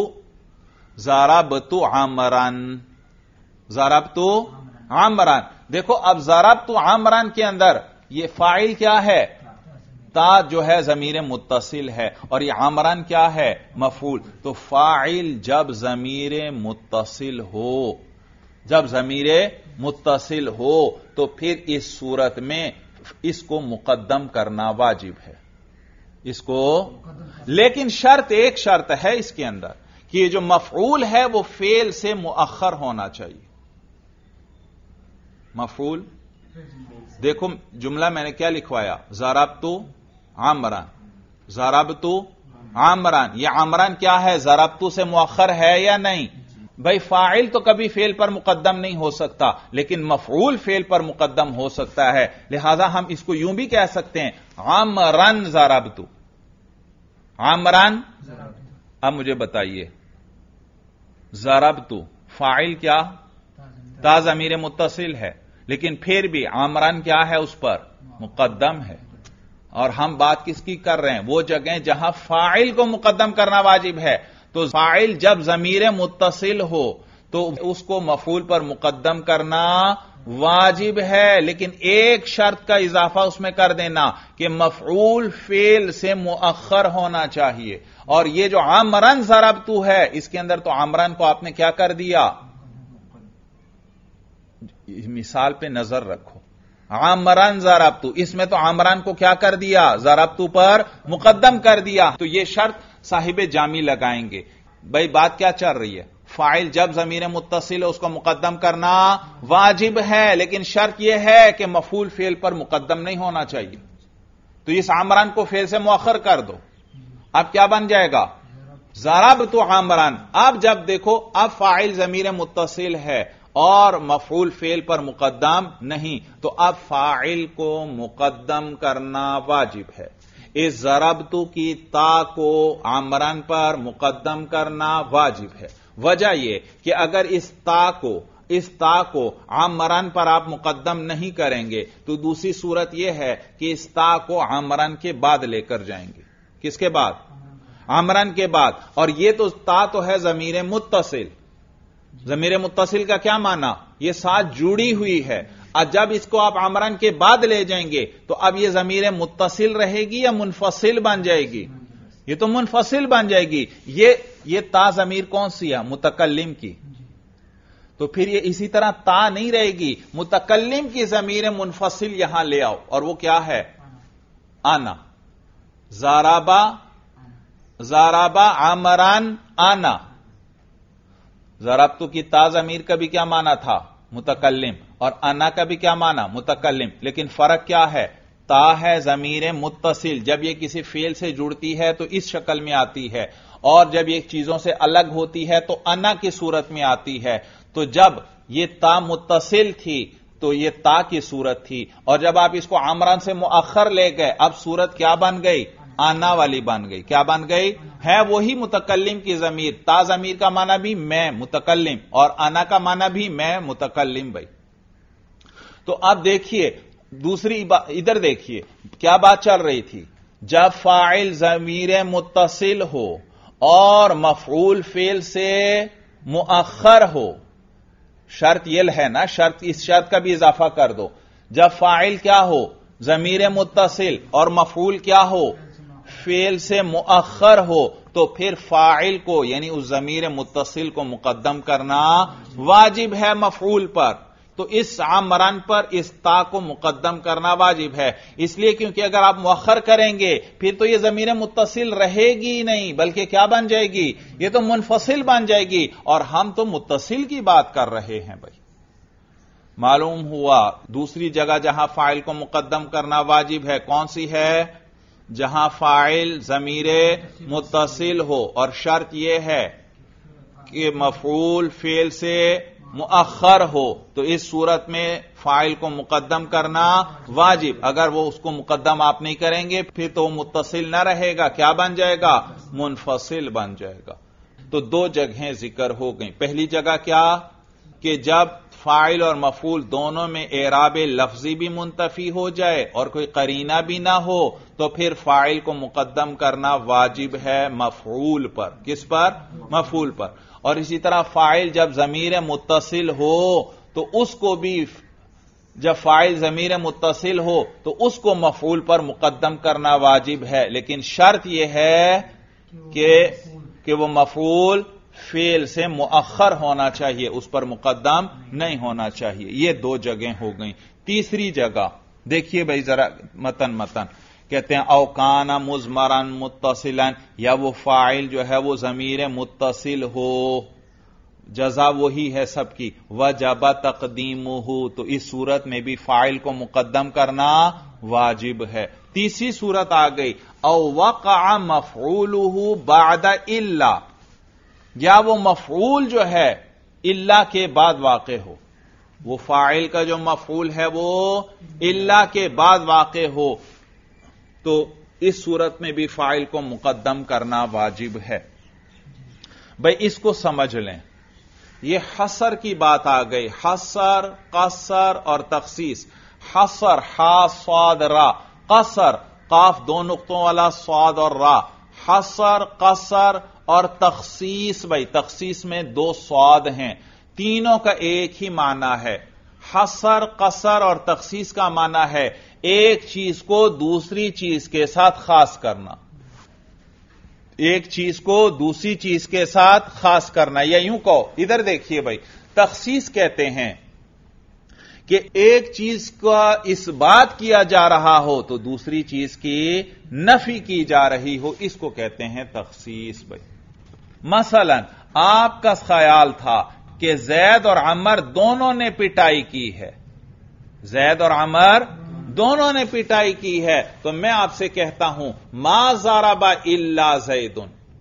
ضربت عمران، ضربت عمران. دیکھو اب ضربت عمران کے اندر یہ فاعل کیا ہے؟ تا جو ہے ضمیر متصل ہے، اور یہ عمران کیا ہے؟ مفعول. تو فاعل جب ضمیر متصل ہو، جب ضمیر متصل ہو تو پھر اس صورت میں اس کو مقدم کرنا واجب ہے. اس کو، لیکن شرط ایک شرط ہے اس کے اندر کہ یہ جو مفعول ہے وہ فعل سے مؤخر ہونا چاہیے. مفعول دیکھو جملہ میں نے کیا لکھوایا؟ ضربت عمران، ضربت عمران. یہ عمران کیا ہے؟ ضربت سے مؤخر ہے یا نہیں؟ بھائی فاعل تو کبھی فعل پر مقدم نہیں ہو سکتا، لیکن مفعول فعل پر مقدم ہو سکتا ہے. لہذا ہم اس کو یوں بھی کہہ سکتے ہیں عمران ضربت، عمران. اب مجھے بتائیے ضربت فاعل کیا؟ تا ضمیر متصل ہے، لیکن پھر بھی عمران کیا ہے؟ اس پر مقدم ہے. اور ہم بات کس کی کر رہے ہیں؟ وہ جگہیں جہاں فاعل کو مقدم کرنا واجب ہے. تو فاعل جب ضمیر متصل ہو تو اس کو مفعول پر مقدم کرنا واجب ہے، لیکن ایک شرط کا اضافہ اس میں کر دینا کہ مفعول فعل سے مؤخر ہونا چاہیے. اور یہ جو عمرن ضربتو ہے، اس کے اندر تو عمرن کو آپ نے کیا کر دیا؟ مثال پہ نظر رکھو. عمرن ضربتو، اس میں تو عمرن کو کیا کر دیا؟ ضربتو پر مقدم کر دیا. تو یہ شرط صاحب جامی لگائیں گے. بھائی بات کیا چل رہی ہے؟ فاعل جب ضمیر متصل ہے اس کو مقدم کرنا واجب ہے، لیکن شرط یہ ہے کہ مفعول فعل پر مقدم نہیں ہونا چاہیے. تو اس عمران کو فعل سے مؤخر کر دو. اب کیا بن جائے گا؟ ضربت عمران. اب جب دیکھو اب فاعل ضمیر متصل ہے اور مفعول فعل پر مقدم نہیں، تو اب فاعل کو مقدم کرنا واجب ہے. اس ضربتو کی تا کو عمران پر مقدم کرنا واجب ہے. وجہ یہ کہ اگر اس تا کو اس تا کو عمران پر آپ مقدم نہیں کریں گے تو دوسری صورت یہ ہے کہ اس تا کو عمران کے بعد لے کر جائیں گے. کس کے بعد؟ عمران کے بعد. اور یہ تو تا تو ہے ضمیر متصل. ضمیر متصل کا کیا معنی؟ یہ ساتھ جڑی ہوئی ہے. اور جب اس کو آپ عمران کے بعد لے جائیں گے تو اب یہ ضمیر متصل رہے گی یا منفصل بن جائے گی؟ یہ تو منفصل بن جائے گی. یہ یہ تا ضمیر کون سی ہے؟ متکلم کی. تو پھر یہ اسی طرح تا نہیں رہے گی، متکلم کی ضمیر منفصل یہاں لے آؤ، اور وہ کیا ہے؟ آنا. زارابا زارابا عمران آنا. ضربتو کی تا ضمیر کا بھی کیا معنی تھا؟ متکلم. اور انا کا بھی کیا معنی؟ متکلم. لیکن فرق کیا ہے؟ تا ہے ضمیر متصل، جب یہ کسی فعل سے جڑتی ہے تو اس شکل میں آتی ہے، اور جب یہ چیزوں سے الگ ہوتی ہے تو انا کی صورت میں آتی ہے. تو جب یہ تا متصل تھی تو یہ تا کی صورت تھی، اور جب آپ اس کو عمران سے مؤخر لے گئے اب صورت کیا بن گئی؟ آنا والی بن گئی. کیا بن گئی؟ ہے وہی متکلم کی ضمیر. تا ضمیر کا معنی بھی میں متکلم، اور انا کا معنی بھی میں متکلم. بھائی تو اب دیکھیے دوسری ادھر دیکھیے کیا بات چل رہی تھی. جب فاعل ضمیر متصل ہو اور مفعول فعل سے مؤخر ہو، شرط یہ ہے نا، شرط اس شرط کا بھی اضافہ کر دو. جب فاعل کیا ہو؟ ضمیر متصل، اور مفعول کیا ہو؟ فعل سے مؤخر ہو، تو پھر فاعل کو یعنی اس ضمیر متصل کو مقدم کرنا واجب ہے مفعول پر. تو اس عمران پر اس تا کو مقدم کرنا واجب ہے. اس لیے کیونکہ اگر آپ مؤخر کریں گے پھر تو یہ ضمیر متصل رہے گی نہیں، بلکہ کیا بن جائے گی؟ یہ تو منفصل بن جائے گی، اور ہم تو متصل کی بات کر رہے ہیں. بھائی معلوم ہوا دوسری جگہ جہاں فاعل کو مقدم کرنا واجب ہے کون سی ہے؟ جہاں فاعل ضمیر متصل ہو اور شرط یہ ہے کہ مفعول فعل سے مؤخر ہو، تو اس صورت میں فاعل کو مقدم کرنا واجب. اگر وہ اس کو مقدم آپ نہیں کریں گے پھر تو متصل نہ رہے گا، کیا بن جائے گا؟ منفصل بن جائے گا. تو دو جگہیں ذکر ہو گئیں. پہلی جگہ کیا کہ جب فاعل اور مفعول دونوں میں اعراب لفظی بھی منتفی ہو جائے اور کوئی قرینہ بھی نہ ہو تو پھر فاعل کو مقدم کرنا واجب ہے مفعول پر. کس پر؟ مفعول پر. اور اسی طرح فاعل جب ضمیر متصل ہو تو اس کو بھی جب فاعل ضمیر متصل ہو تو اس کو مفعول پر مقدم کرنا واجب ہے، لیکن شرط یہ ہے کہ کہ وہ مفعول فعل سے مؤخر ہونا چاہیے، اس پر مقدم نہیں ہونا چاہیے. یہ دو جگہیں ہو گئیں. تیسری جگہ دیکھیے بھائی ذرا متن متن کہتے ہیں اوکان مضمرن متصلا، یا وہ فاعل جو ہے وہ ضمیر متصل ہو، جزا وہی ہے سب کی، وجب تقدیمہ، تو اس صورت میں بھی فاعل کو مقدم کرنا واجب ہے. تیسری صورت آ گئی او وقع مفعولہ بعد الا، یا وہ مفعول جو ہے الا کے بعد واقع ہو. وہ فاعل کا جو مفعول ہے وہ الا کے بعد واقع ہو، تو اس صورت میں بھی فاعل کو مقدم کرنا واجب ہے. بھئی اس کو سمجھ لیں، یہ حصر کی بات آ گئی. حصر، قصر اور تخصیص. حصر حا صاد را، قصر قاف دو نقطوں والا صاد اور را. حصر، قصر اور تخصیص. بھئی تخصیص میں دو صاد ہیں، تینوں کا ایک ہی معنی ہے. حصر قصر اور تخصیص کا معنی ہے ایک چیز کو دوسری چیز کے ساتھ خاص کرنا، ایک چیز کو دوسری چیز کے ساتھ خاص کرنا، یا یوں کہو، ادھر دیکھیے بھائی، تخصیص کہتے ہیں کہ ایک چیز کا اس بات کیا جا رہا ہو تو دوسری چیز کی نفی کی جا رہی ہو، اس کو کہتے ہیں تخصیص بھائی۔ مثلا آپ کا خیال تھا کہ زید اور عمر دونوں نے پٹائی کی ہے، زید اور عمر دونوں نے پٹائی کی ہے، تو میں آپ سے کہتا ہوں ما ضرب الا زید،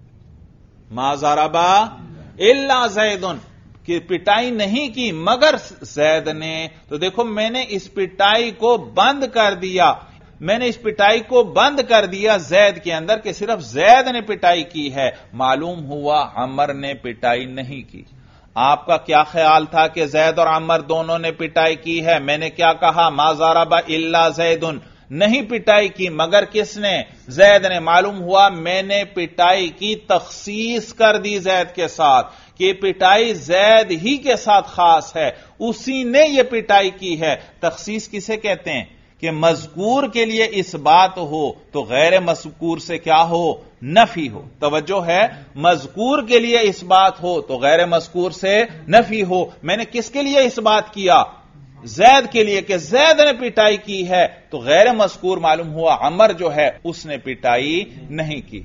ما ضرب الا زید، کہ پٹائی نہیں کی مگر زید نے۔ تو دیکھو میں نے اس پٹائی کو بند کر دیا، میں نے اس پٹائی کو بند کر دیا زید کے اندر کہ صرف زید نے پٹائی کی ہے، معلوم ہوا عمر نے پٹائی نہیں کی۔ آپ کا کیا خیال تھا کہ زید اور عمر دونوں نے پٹائی کی ہے، میں نے کیا کہا، ما ضرب الا زید، نہیں پٹائی کی مگر کس نے، زید نے، معلوم ہوا میں نے پٹائی کی تخصیص کر دی زید کے ساتھ، کہ پٹائی زید ہی کے ساتھ خاص ہے، اسی نے یہ پٹائی کی ہے۔ تخصیص کسے کہتے ہیں کہ مذکور کے لیے اس بات ہو تو غیر مذکور سے کیا ہو، نفی ہو۔ توجہ ہے، مذکور کے لیے اس بات ہو تو غیر مذکور سے نفی ہو۔ میں نے کس کے لیے اس بات کیا، زید کے لیے، کہ زید نے پٹائی کی ہے، تو غیر مذکور معلوم ہوا عمر جو ہے اس نے پٹائی نہیں کی۔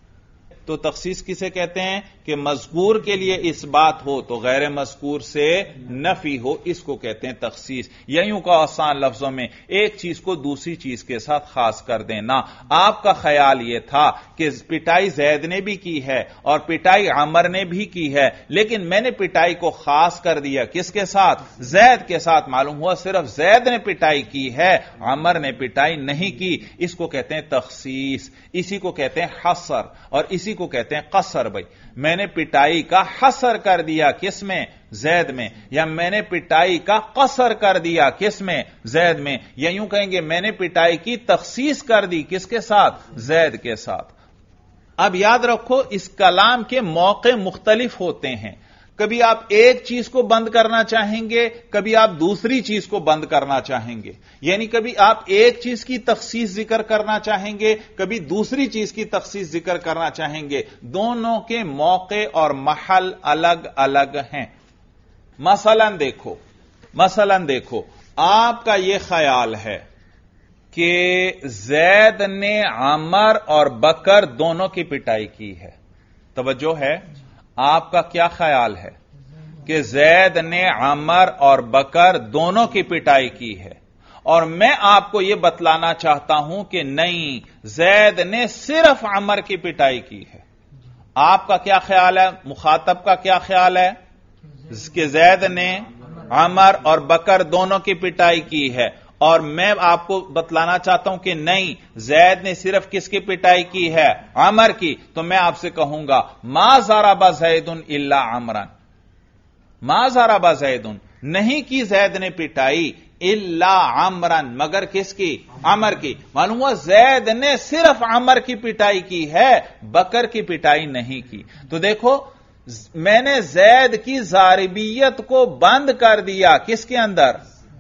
تو تخصیص کسے کہتے ہیں کہ مذکور کے لیے اس بات ہو تو غیر مذکور سے نفی ہو، اس کو کہتے ہیں تخصیص۔ یا یوں کا آسان لفظوں میں ایک چیز کو دوسری چیز کے ساتھ خاص کر دینا۔ آپ کا خیال یہ تھا کہ پٹائی زید نے بھی کی ہے اور پٹائی عمر نے بھی کی ہے، لیکن میں نے پٹائی کو خاص کر دیا کس کے ساتھ، زید کے ساتھ، معلوم ہوا صرف زید نے پٹائی کی ہے، عمر نے پٹائی نہیں کی۔ اس کو کہتے ہیں تخصیص، اسی کو کہتے ہیں حصر، اور اسی کو کہتے ہیں قصر۔ بھائی میں نے پٹائی کا حصر کر دیا کس میں، زید میں، یا میں نے پٹائی کا قصر کر دیا کس میں، زید میں، یا یوں کہیں گے میں نے پٹائی کی تخصیص کر دی کس کے ساتھ، زید کے ساتھ۔ اب یاد رکھو اس کلام کے موقع مختلف ہوتے ہیں، کبھی آپ ایک چیز کو بند کرنا چاہیں گے، کبھی آپ دوسری چیز کو بند کرنا چاہیں گے، یعنی کبھی آپ ایک چیز کی تخصیص ذکر کرنا چاہیں گے، کبھی دوسری چیز کی تخصیص ذکر کرنا چاہیں گے، دونوں کے موقع اور محل الگ الگ ہیں۔ مثلا دیکھو مثلا دیکھو آپ کا یہ خیال ہے کہ زید نے عمر اور بکر دونوں کی پٹائی کی ہے، توجہ ہے، آپ کا کیا خیال ہے کہ زید نے عمر اور بکر دونوں کی پٹائی کی ہے، اور میں آپ کو یہ بتلانا چاہتا ہوں کہ نہیں، زید نے صرف عمر کی پٹائی کی ہے۔ آپ کا کیا خیال ہے، مخاطب کا کیا خیال ہے کہ زید نے عمر اور بکر دونوں کی پٹائی کی ہے، اور میں آپ کو بتلانا چاہتا ہوں کہ نہیں، زید نے صرف کس کی پٹائی کی ہے، عمر کی، تو میں آپ سے کہوں گا ما ضرب زید الا عمرا، ما ضرب زید، نہیں کی زید نے پٹائی الا عمرا، مگر کس کی، عمر کی، معلوم ہوا زید نے صرف عمر کی پٹائی کی ہے، بکر کی پٹائی نہیں کی۔ تو دیکھو میں نے زید کی ضاربیت کو بند کر دیا کس کے اندر،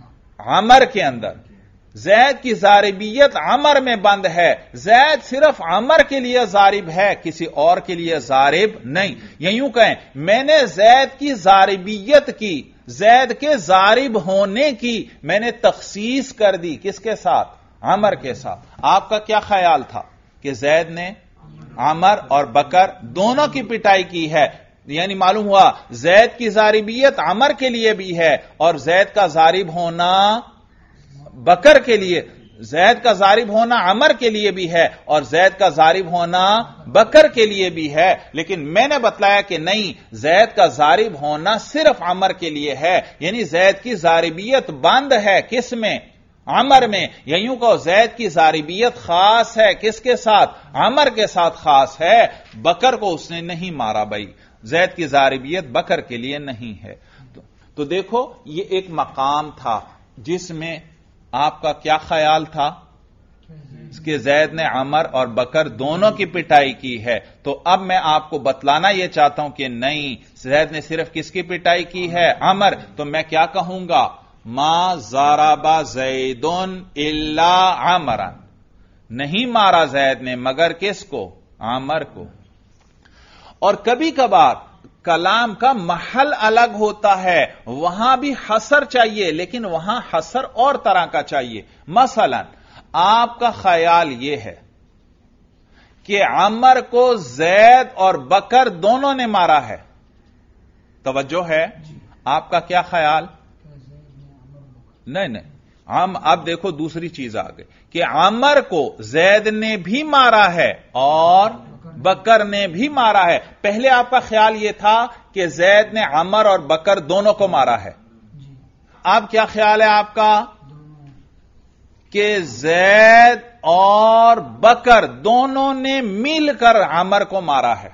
عمر کے اندر، زید کی ضاربیت عمر میں بند ہے، زید صرف عمر کے لیے ضارب ہے، کسی اور کے لیے ضارب نہیں۔ یوں کہیں میں نے زید کی ضاربیت کی، زید کے ضارب ہونے کی میں نے تخصیص کر دی کس کے ساتھ، عمر کے ساتھ۔ آپ کا کیا خیال تھا کہ زید نے عمر اور بکر دونوں کی پٹائی کی ہے، یعنی معلوم ہوا زید کی ضاربیت عمر کے لیے بھی ہے اور زید کا ضارب ہونا بکر کے لیے، زید کا ضارب ہونا عمر کے لیے بھی ہے اور زید کا ضارب ہونا بکر کے لیے بھی ہے، لیکن میں نے بتلایا کہ نہیں، زید کا ضارب ہونا صرف عمر کے لیے ہے، یعنی زید کی ضاربیت بند ہے کس میں، عمر میں، یا یوں کہو زید کی ضاربیت خاص ہے کس کے ساتھ، عمر کے ساتھ خاص ہے، بکر کو اس نے نہیں مارا۔ بھائی زید کی ضاربیت بکر کے لیے نہیں ہے۔ تو, تو دیکھو یہ ایک مقام تھا جس میں آپ کا کیا خیال تھا کہ زید نے عمر اور بکر دونوں کی پٹائی کی ہے، تو اب میں آپ کو بتلانا یہ چاہتا ہوں کہ نہیں، زید نے صرف کس کی پٹائی کی ہے، عمر، تو میں کیا کہوں گا، ما ضرب زیدن الا عمرا، نہیں مارا زید نے مگر کس کو؟ عمر کو۔ اور کبھی کبھار کلام کا محل الگ ہوتا ہے، وہاں بھی حصر چاہیے لیکن وہاں حصر اور طرح کا چاہیے۔ مثلا آپ کا خیال یہ ہے کہ عمر کو زید اور بکر دونوں نے مارا ہے، توجہ ہے؟ آپ کا کیا خیال؟ نہیں نہیں، ہم اب دیکھو دوسری چیز آ گئی کہ عمر کو زید نے بھی مارا ہے اور بکر نے بھی مارا ہے۔ پہلے آپ کا خیال یہ تھا کہ زید نے عمر اور بکر دونوں کو مارا ہے، اب کیا خیال ہے آپ کا؟ کہ زید اور بکر دونوں نے مل کر عمر کو مارا ہے،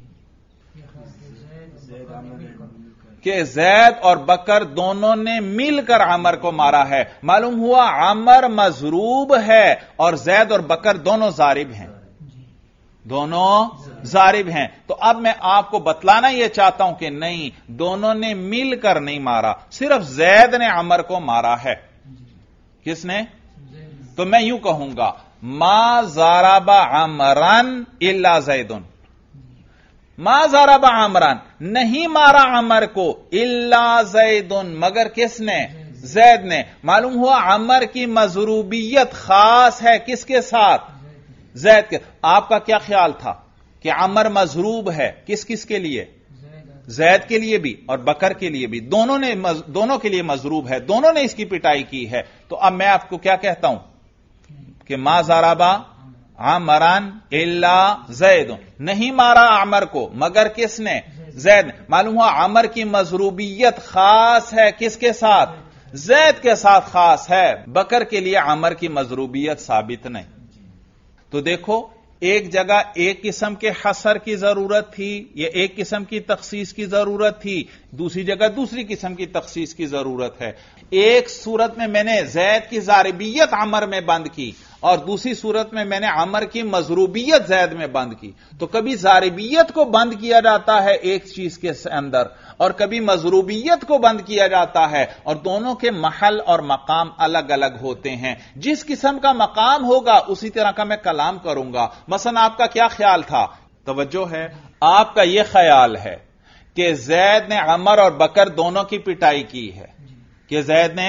کہ زید اور بکر دونوں نے مل کر عمر کو مارا ہے۔ معلوم ہوا عمر مضروب ہے اور زید اور بکر دونوں ضارب ہیں، دونوں ضارب ہیں۔ تو اب میں آپ کو بتلانا یہ چاہتا ہوں کہ نہیں، دونوں نے مل کر نہیں مارا، صرف زید نے عمر کو مارا ہے۔ کس نے؟ تو میں یوں کہوں گا ما ضرب عمران الا زیدن، ما ضرب عمران، نہیں مارا عمر کو، الا زیدن، مگر کس نے؟ زید نے۔ معلوم ہوا عمر کی مضروبیت خاص ہے کس کے ساتھ؟ زید کے۔ آپ کا کیا خیال تھا کہ عمر مضروب ہے کس کس کے لیے؟ زید کے لیے بھی اور بکر کے لیے بھی، دونوں نے دونوں کے لیے مضروب ہے، دونوں نے اس کی پٹائی کی ہے۔ تو اب میں آپ کو کیا کہتا ہوں کہ ما ضرب عمران الا زید، نہیں مارا عمر کو مگر کس نے؟ زید نے۔ معلوم ہوا عمر کی مضروبیت خاص ہے کس کے ساتھ؟ زید کے ساتھ خاص ہے، بکر کے لیے عمر کی مضروبیت ثابت نہیں۔ تو دیکھو ایک جگہ ایک قسم کے حصر کی ضرورت تھی، یہ ایک قسم کی تخصیص کی ضرورت تھی، دوسری جگہ دوسری قسم کی تخصیص کی ضرورت ہے۔ ایک صورت میں میں نے زید کی ضاربیت عمر میں بند کی اور دوسری صورت میں میں نے عمر کی مضروبیت زید میں بند کی۔ تو کبھی ضاربیت کو بند کیا جاتا ہے ایک چیز کے اندر اور کبھی مضروبیت کو بند کیا جاتا ہے، اور دونوں کے محل اور مقام الگ الگ ہوتے ہیں۔ جس قسم کا مقام ہوگا اسی طرح کا میں کلام کروں گا۔ مثلا آپ کا کیا خیال تھا؟ توجہ ہے، آپ کا یہ خیال ہے کہ زید نے عمر اور بکر دونوں کی پٹائی کی ہے، کہ زید نے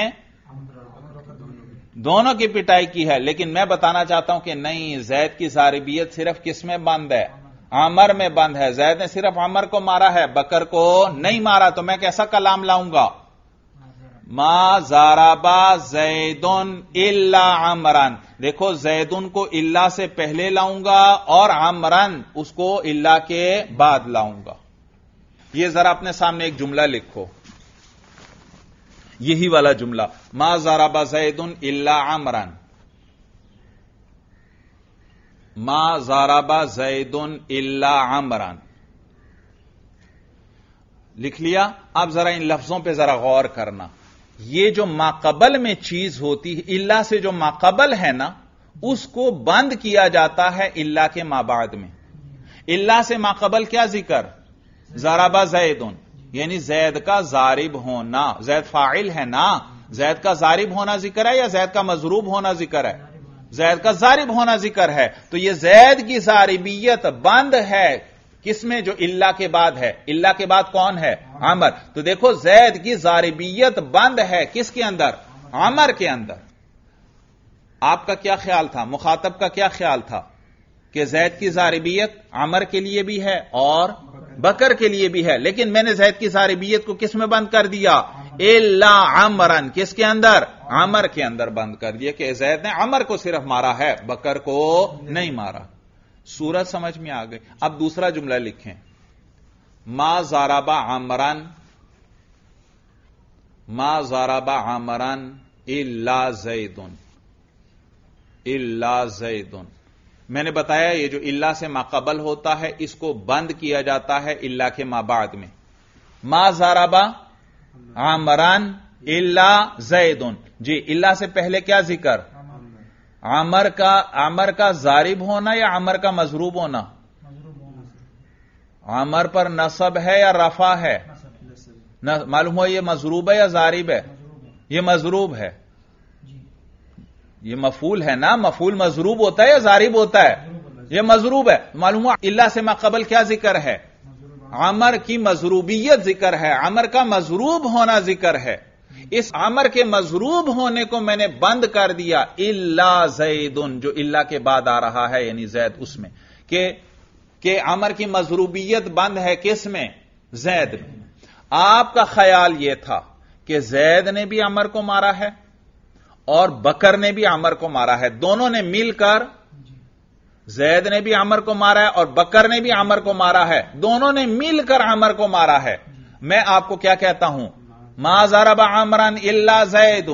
دونوں کی پٹائی کی ہے، لیکن میں بتانا چاہتا ہوں کہ نہیں، زید کی ضاربیت صرف کس میں بند ہے؟ عمر میں بند ہے۔ زید نے صرف عمر کو مارا ہے، بکر کو نہیں مارا۔ تو میں کیسا کلام لاؤں گا؟ ما ضرب زیدن الا عمران، دیکھو زیدن کو الا سے پہلے لاؤں گا اور عمران اس کو الا کے بعد لاؤں گا۔ یہ ذرا اپنے سامنے ایک جملہ لکھو، یہی والا جملہ، ما ضرب زیدن الا عمران، ما ضرب زیدن الا عمران، لکھ لیا؟ اب ذرا ان لفظوں پہ ذرا غور کرنا۔ یہ جو ماقبل میں چیز ہوتی ہے، الا سے جو ماقبل ہے نا، اس کو بند کیا جاتا ہے الا کے مابعد میں۔ الا سے ماقبل کیا ذکر؟ ضرب زیدن، یعنی زید کا ضارب ہونا، زید فاعل ہے نا، زید کا ضارب ہونا ذکر ہے یا زید کا مضروب ہونا ذکر ہے؟ زید کا ضارب ہونا ذکر ہے۔ تو یہ زید کی ضاربیت بند ہے کس میں؟ جو الا کے بعد ہے۔ الا کے بعد کون ہے؟ عمر۔ تو دیکھو زید کی ضاربیت بند ہے کس کے اندر؟ عمر کے اندر۔ آپ کا کیا خیال تھا؟ مخاطب کا کیا خیال تھا کہ زید کی ضاربیت عمر کے لیے بھی ہے اور بکر کے لیے بھی ہے، لیکن میں نے زید کی ضاربیت کو کس میں بند کر دیا؟ الا عمران، کس کے اندر؟ عمر کے اندر بند کر دیا کہ زید نے عمر کو صرف مارا ہے، بکر کو نہیں مارا۔ سورت سمجھ میں آ گئی؟ اب دوسرا جملہ لکھیں، ما ضرب عمران، ما ضرب عمران الا زیدن، الا زیدن۔ میں نے بتایا یہ جو الا سے ماقبل ہوتا ہے اس کو بند کیا جاتا ہے الا کے مابعد میں۔ ما ضرب عمران الا زیدن، جی الا سے پہلے کیا ذکر؟ عمر کا عمر کا ضارب ہونا یا عمر کا مضروب ہونا؟ عمر پر نصب ہے یا رفع ہے؟ معلوم ہو یہ مضروب ہے یا ضارب ہے؟ یہ مضروب ہے، یہ مفعول ہے نا، مفعول مضروب ہوتا ہے یا ضارب ہوتا ہے؟ یہ مضروب ہے. معلوم ہوا اللہ سے ما قبل کیا ذکر ہے؟ عمر کی مضروبیت ذکر ہے، عمر کا مضروب ہونا ذکر ہے. اس عمر کے مضروب ہونے کو میں نے بند کر دیا الا زیدن، جو اللہ کے بعد آ رہا ہے یعنی زید، اس میں کہ کہ عمر کی مضروبیت بند ہے کس میں؟ زید میں. آپ کا خیال یہ تھا کہ زید نے بھی عمر کو مارا ہے اور بکر نے بھی عمر کو مارا ہے، دونوں نے مل کر، زید نے بھی عمر کو مارا ہے اور بکر نے بھی عمر کو مارا ہے، دونوں نے مل کر عمر کو مارا ہے. میں آپ کو کیا کہتا ہوں؟ ما ضرب عمرا الا زید،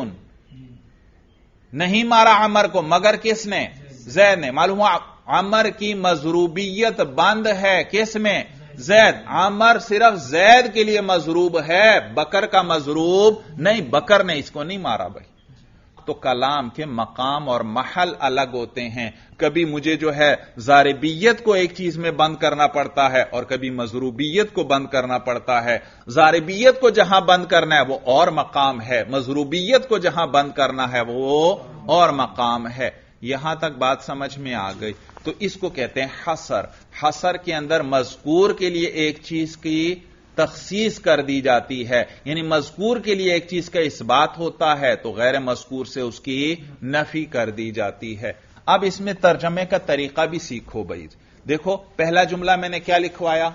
نہیں مارا عمر کو مگر کس نے؟ زید نے. معلوم ہوا عمر کی مضروبیت بند ہے کس میں؟ زید. عمر صرف زید کے لیے مضروب ہے، بکر کا مضروب نہیں، بکر نے اس کو نہیں مارا. بھائی تو کلام کے مقام اور محل الگ ہوتے ہیں. کبھی مجھے جو ہے ضاربیت کو ایک چیز میں بند کرنا پڑتا ہے اور کبھی مضروبیت کو بند کرنا پڑتا ہے. ضاربیت کو جہاں بند کرنا ہے وہ اور مقام ہے، مضروبیت کو جہاں بند کرنا ہے وہ اور مقام ہے. یہاں تک بات سمجھ میں آ گئی. تو اس کو کہتے ہیں حصر. حصر کے اندر مذکور کے لیے ایک چیز کی تخصیص کر دی جاتی ہے، یعنی مذکور کے لیے ایک چیز کا اثبات ہوتا ہے تو غیر مذکور سے اس کی نفی کر دی جاتی ہے. اب اس میں ترجمے کا طریقہ بھی سیکھو بھائی. دیکھو پہلا جملہ میں نے کیا لکھوایا؟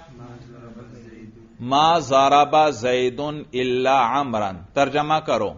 ما ضرب زید الا عمرا. ترجمہ کرو.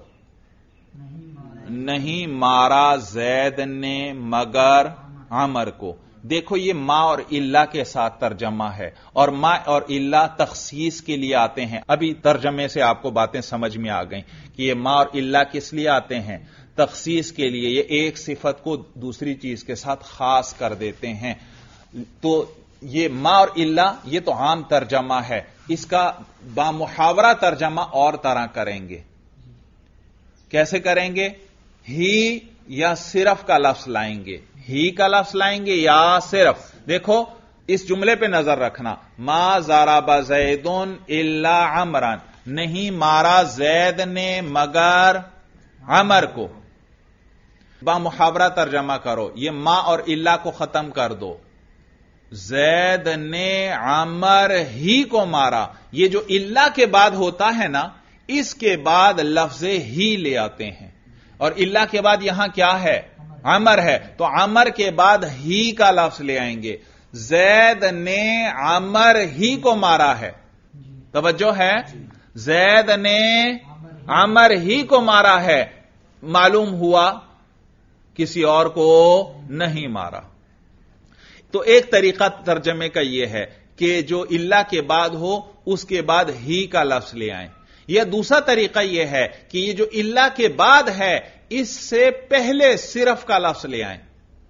نہیں مارا زید نے مگر عمر کو. دیکھو یہ ما اور الا کے ساتھ ترجمہ ہے اور ما اور الا تخصیص کے لیے آتے ہیں. ابھی ترجمے سے آپ کو باتیں سمجھ میں آ گئیں کہ یہ ما اور الا کس لیے آتے ہیں؟ تخصیص کے لیے. یہ ایک صفت کو دوسری چیز کے ساتھ خاص کر دیتے ہیں. تو یہ ما اور الا یہ تو عام ترجمہ ہے، اس کا بامحاورہ ترجمہ اور طرح کریں گے. کیسے کریں گے؟ ہی یا صرف کا لفظ لائیں گے، ہی کا لفظ لائیں گے یا صرف. دیکھو اس جملے پہ نظر رکھنا. ما ضرب زید الا عمرا، نہیں مارا زید نے مگر عمر کو. بامحاورہ ترجمہ کرو. یہ ما اور الا کو ختم کر دو. زید نے عمر ہی کو مارا. یہ جو الا کے بعد ہوتا ہے نا، اس کے بعد لفظ ہی لے آتے ہیں اور الا کے بعد یہاں کیا ہے؟ عمر ہے. تو عمر کے بعد ہی کا لفظ لے آئیں گے. زید نے عمر ہی کو مارا ہے. توجہ ہے؟ زید نے عمر ہی کو مارا ہے. معلوم ہوا کسی اور کو نہیں مارا. تو ایک طریقہ ترجمے کا یہ ہے کہ جو الا کے بعد ہو اس کے بعد ہی کا لفظ لے آئیں. یا دوسرا طریقہ یہ ہے کہ یہ جو الا کے بعد ہے اس سے پہلے صرف کا لفظ لے آئیں.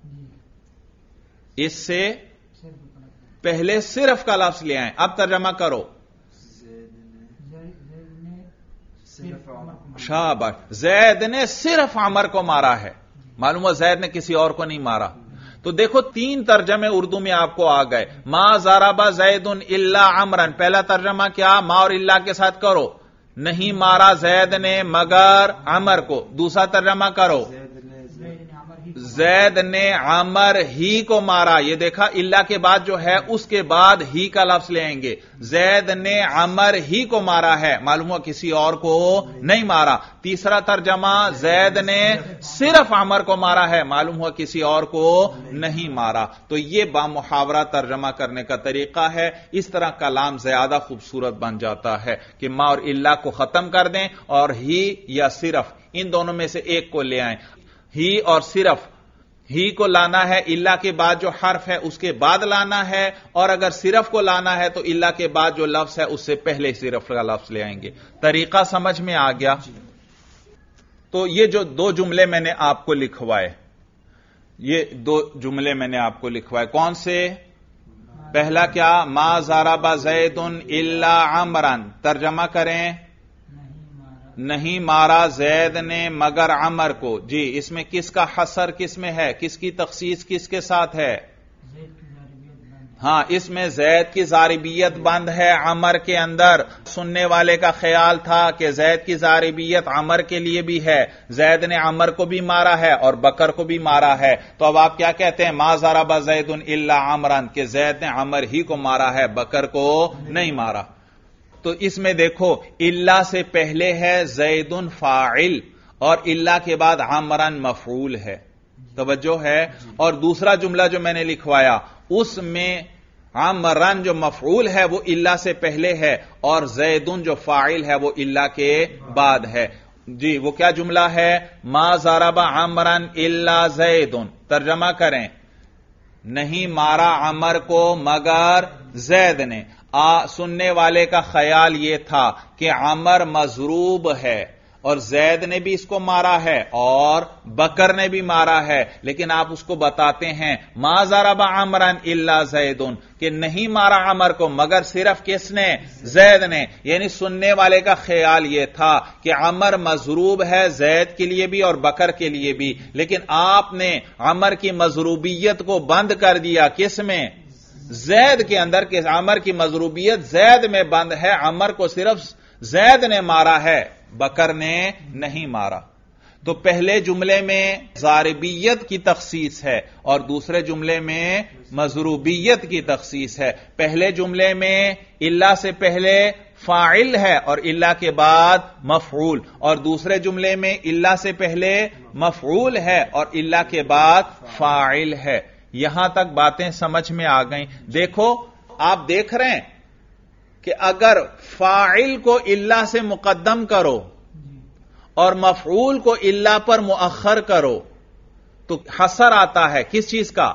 اس سے پہلے صرف کا لفظ لے آئیں. اب ترجمہ کرو. شاباش. زید نے صرف عمر کو مارا ہے. معلوم ہوا زید نے کسی اور کو نہیں مارا. تو دیکھو تین ترجمے اردو میں آپ کو آ گئے. ما ضرب زید الا عمرا. پہلا ترجمہ کیا؟ ما اور الا کے ساتھ کرو. نہیں مارا زید نے مگر عمر کو. دوسرا ترجمہ کرو. زید نے عمر ہی کو مارا. یہ دیکھا الا کے بعد جو ہے اس کے بعد ہی کا لفظ لیں گے. زید نے عمر ہی کو مارا ہے. معلوم ہوا کسی اور کو نہیں مارا. تیسرا ترجمہ زید نے صرف عمر کو مارا ہے. معلوم ہوا کسی اور کو نہیں مارا. تو یہ بامحاورہ ترجمہ کرنے کا طریقہ ہے. اس طرح کلام زیادہ خوبصورت بن جاتا ہے کہ ما اور الا کو ختم کر دیں اور ہی یا صرف ان دونوں میں سے ایک کو لے آئیں. ہی اور صرف. ہی کو لانا ہے الا کے بعد جو حرف ہے اس کے بعد لانا ہے، اور اگر صرف کو لانا ہے تو الا کے بعد جو لفظ ہے اس سے پہلے صرف کا لفظ لے آئیں گے. طریقہ سمجھ میں آ گیا؟ تو یہ جو دو جملے میں نے آپ کو لکھوائے، یہ دو جملے میں نے آپ کو لکھوائے کون سے؟ پہلا کیا؟ ما ضرب زید الا عمرا. ترجمہ کریں. نہیں مارا زید نے مگر عمر کو. جی اس میں کس کا حصر کس میں ہے؟ کس کی تخصیص کس کے ساتھ ہے؟ ہاں اس میں زید کی ضاربیت بند ہے عمر کے اندر. سننے والے کا خیال تھا کہ زید کی ضاربیت عمر کے لیے بھی ہے, زید نے عمر کو بھی مارا ہے اور بکر کو بھی مارا ہے, تو اب آپ کیا کہتے ہیں ما ضرب زید الا عمرا, کہ زید نے عمر ہی کو مارا ہے, بکر کو نہیں مارا. تو اس میں دیکھو الا سے پہلے ہے زید فاعل اور الا کے بعد عمرن مفعول ہے, توجہ ہے. اور دوسرا جملہ جو میں نے لکھوایا اس میں عمرن جو مفعول ہے وہ الا سے پہلے ہے اور زیدن جو فاعل ہے وہ الا کے بعد ہے. جی وہ کیا جملہ ہے؟ ما ضرب عمرن الا زیدن. ترجمہ کریں, نہیں مارا عمر کو مگر زید نے. آ سننے والے کا خیال یہ تھا کہ عمر مضروب ہے اور زید نے بھی اس کو مارا ہے اور بکر نے بھی مارا ہے, لیکن آپ اس کو بتاتے ہیں ما ضرب عمرا الا زیدن, کہ نہیں مارا عمر کو مگر صرف کس نے؟ زید نے. یعنی سننے والے کا خیال یہ تھا کہ عمر مضروب ہے زید کے لیے بھی اور بکر کے لیے بھی, لیکن آپ نے عمر کی مضروبیت کو بند کر دیا کس میں؟ زید کے اندر, کہ عمر کی مضروبیت زید میں بند ہے, عمر کو صرف زید نے مارا ہے, بکر نے نہیں مارا. تو پہلے جملے میں ضاربیت کی تخصیص ہے اور دوسرے جملے میں مضروبیت کی تخصیص ہے. پہلے جملے میں الا سے پہلے فاعل ہے اور الا کے بعد مفعول, اور دوسرے جملے میں الا سے پہلے مفعول ہے اور الا کے بعد فاعل ہے. یہاں تک باتیں سمجھ میں آ گئیں. دیکھو آپ دیکھ رہے ہیں کہ اگر فاعل کو الا سے مقدم کرو اور مفعول کو الا پر مؤخر کرو تو حصر آتا ہے کس چیز کا؟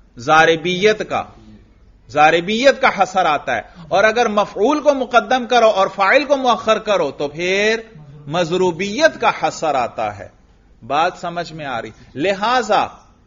ضاربیت کا. ضاربیت کا حصر آتا ہے. اور اگر مفعول کو مقدم کرو اور فاعل کو مؤخر کرو تو پھر مضروبیت کا حصر آتا ہے. بات سمجھ میں آ رہی؟ لہذا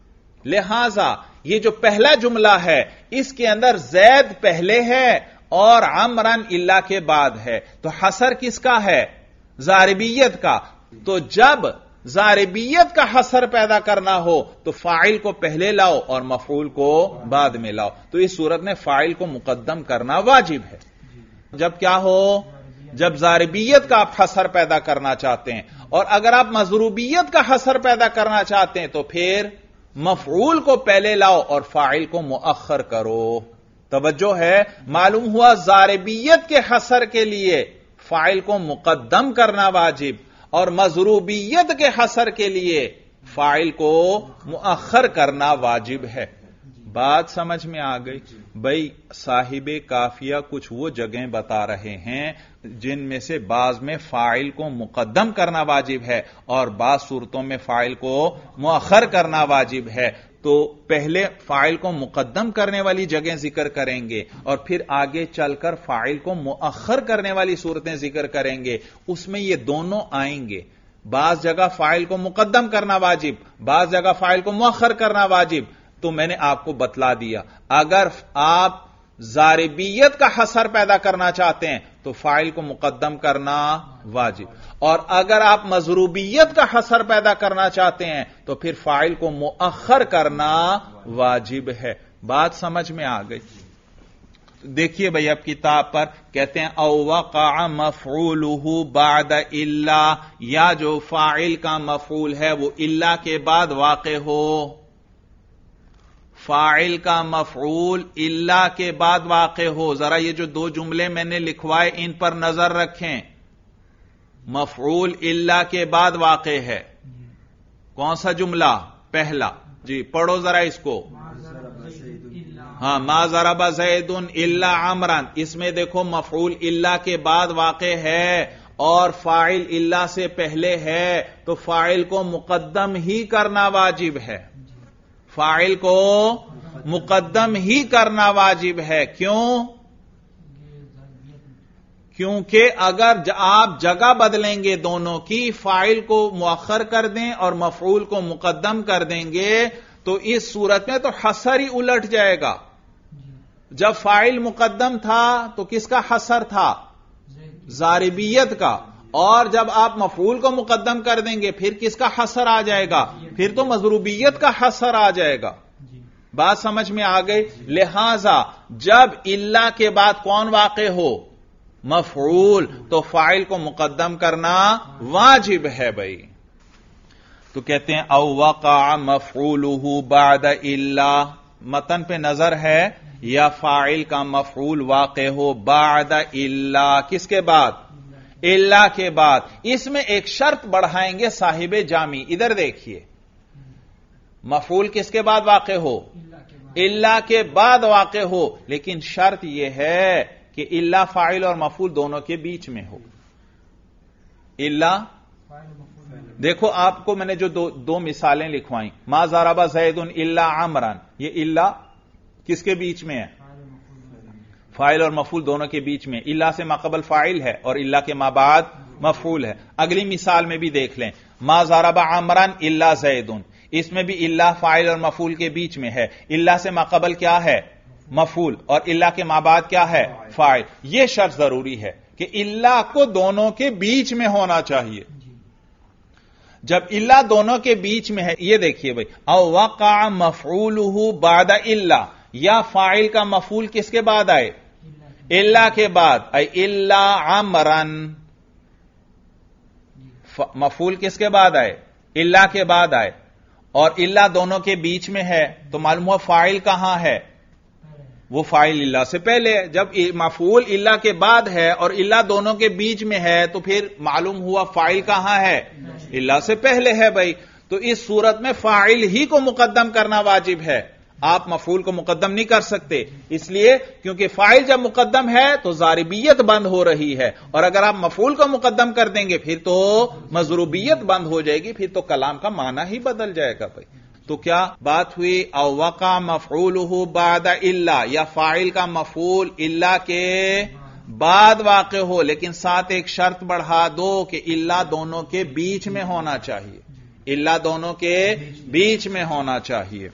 لہذا یہ جو پہلا جملہ ہے اس کے اندر زید پہلے ہے اور عمرن الا کے بعد ہے, تو حصر کس کا ہے؟ ضاربیت کا. تو جب ضاربیت کا حصر پیدا کرنا ہو تو فاعل کو پہلے لاؤ اور مفعول کو بعد میں لاؤ, تو اس صورت میں فاعل کو مقدم کرنا واجب ہے. جب کیا ہو؟ جب ضاربیت کا آپ حصر پیدا کرنا چاہتے ہیں, اور اگر آپ مضروبیت کا حصر پیدا کرنا چاہتے ہیں تو پھر مفعول کو پہلے لاؤ اور فاعل کو مؤخر کرو. توجہ ہے؟ معلوم ہوا ضاربیت کے حصر کے لیے فاعل کو مقدم کرنا واجب اور مضروبیت کے حصر کے لیے فاعل کو مؤخر کرنا واجب ہے. بات سمجھ میں آ گئی؟ بھائی صاحب کافیہ کچھ وہ جگہیں بتا رہے ہیں جن میں سے بعض میں فاعل کو مقدم کرنا واجب ہے اور بعض صورتوں میں فاعل کو مؤخر کرنا واجب ہے. تو پہلے فاعل کو مقدم کرنے والی جگہیں ذکر کریں گے اور پھر آگے چل کر فاعل کو مؤخر کرنے والی صورتیں ذکر کریں گے. اس میں یہ دونوں آئیں گے. بعض جگہ فاعل کو مقدم کرنا واجب, بعض جگہ فاعل کو مؤخر کرنا واجب. تو میں نے آپ کو بتلا دیا, اگر آپ ضاربیت کا حصر پیدا کرنا چاہتے ہیں تو فاعل کو مقدم کرنا واجب, اور اگر آپ مضروبیت کا حصر پیدا کرنا چاہتے ہیں تو پھر فاعل کو مؤخر کرنا واجب ہے. بات سمجھ میں آ گئی؟ دیکھیے بھائی اب کتاب پر کہتے ہیں او وقع مفعولہ بعد الا, یا جو فاعل کا مفعول ہے وہ الا کے بعد واقع ہو. فاعل کا مفعول الا کے بعد واقع ہو. ذرا یہ جو دو جملے میں نے لکھوائے ان پر نظر رکھیں. مفعول الا کے بعد واقع ہے. کون سا جملہ؟ پہلا. جی پڑھو ذرا اس کو. ہاں ما ضرب زید الا عمرا, اس میں دیکھو مفعول الا کے بعد واقع ہے اور فاعل الا سے پہلے ہے, تو فاعل کو مقدم ہی کرنا واجب ہے. فاعل کو مقدم ہی کرنا واجب ہے. کیوں؟ کیونکہ اگر آپ جگہ بدلیں گے دونوں کی, فاعل کو مؤخر کر دیں اور مفعول کو مقدم کر دیں گے تو اس صورت میں تو حصر ہی الٹ جائے گا. جب فاعل مقدم تھا تو کس کا حصر تھا؟ ضاربیت کا. اور جب آپ مفعول کو مقدم کر دیں گے پھر کس کا حصر آ جائے گا؟ پھر تو مضروبیت کا حصر آ جائے گا. بات سمجھ میں آ گئی؟ لہذا جب الا کے بعد کون واقع ہو؟ مفعول، تو فاعل کو مقدم کرنا واجب ہے بھائی. تو کہتے ہیں او وقع مفعولہ بعد الا، متن پہ نظر ہے، یا فاعل کا مفعول واقع ہو بعد الا، کس کے بعد؟ الا کے بعد. اس میں ایک شرط بڑھائیں گے صاحب جامی، ادھر دیکھیے، مفعول کس کے بعد واقع ہو؟ الا کے بعد واقع ہو، لیکن شرط یہ ہے کہ الا فاعل اور مفعول دونوں کے بیچ میں ہو. الا دیکھو آپ کو میں نے جو دو, دو مثالیں لکھوائیں، ما ضرب زید الا عمرا، یہ الا کس کے بیچ میں ہے؟ فاعل اور مفعول دونوں کے بیچ میں. الا سے ما قبل فاعل ہے اور الا کے ما بعد مفعول ہے. اگلی مثال میں بھی دیکھ لیں، ما ضرب عمرا الا زید، اس میں بھی الا فاعل اور مفعول کے بیچ میں ہے. الا سے ما قبل کیا ہے؟ مفعول، اور الا کے ما بعد کیا ہے؟ فاعل. یہ شرط ضروری ہے کہ الا کو دونوں کے بیچ میں ہونا چاہیے. جب الا دونوں کے بیچ میں ہے، یہ دیکھیے بھائی، او وقع مفعولہ بعد الا، یا فاعل کا مفعول کس کے بعد آئے؟ الا کے بعد. اے الا عمرن، مفعول کس کے بعد آئے؟ الا کے بعد آئے، اور الا دونوں کے بیچ میں ہے، تو معلوم ہوا فاعل کہاں ہے؟ وہ فاعل الا سے پہلے ہے. جب مفعول الا کے بعد ہے اور الا دونوں کے بیچ میں ہے، تو پھر معلوم ہوا فاعل کہاں ہے؟ الا سے پہلے ہے بھائی. تو اس صورت میں فاعل ہی کو مقدم کرنا واجب ہے، آپ مفعول کو مقدم نہیں کر سکتے. اس لیے کیونکہ فاعل جب مقدم ہے تو ضاربیت بند ہو رہی ہے، اور اگر آپ مفعول کو مقدم کر دیں گے پھر تو مضروبیت بند ہو جائے گی، پھر تو کلام کا معنی ہی بدل جائے گا بھائی. تو کیا بات ہوئی؟ او وقع مفعولہ بعد الا، یا فاعل کا مفعول الا کے بعد واقع ہو، لیکن ساتھ ایک شرط بڑھا دو کہ الا دونوں کے بیچ میں ہونا چاہیے. الا دونوں کے بیچ میں ہونا چاہیے.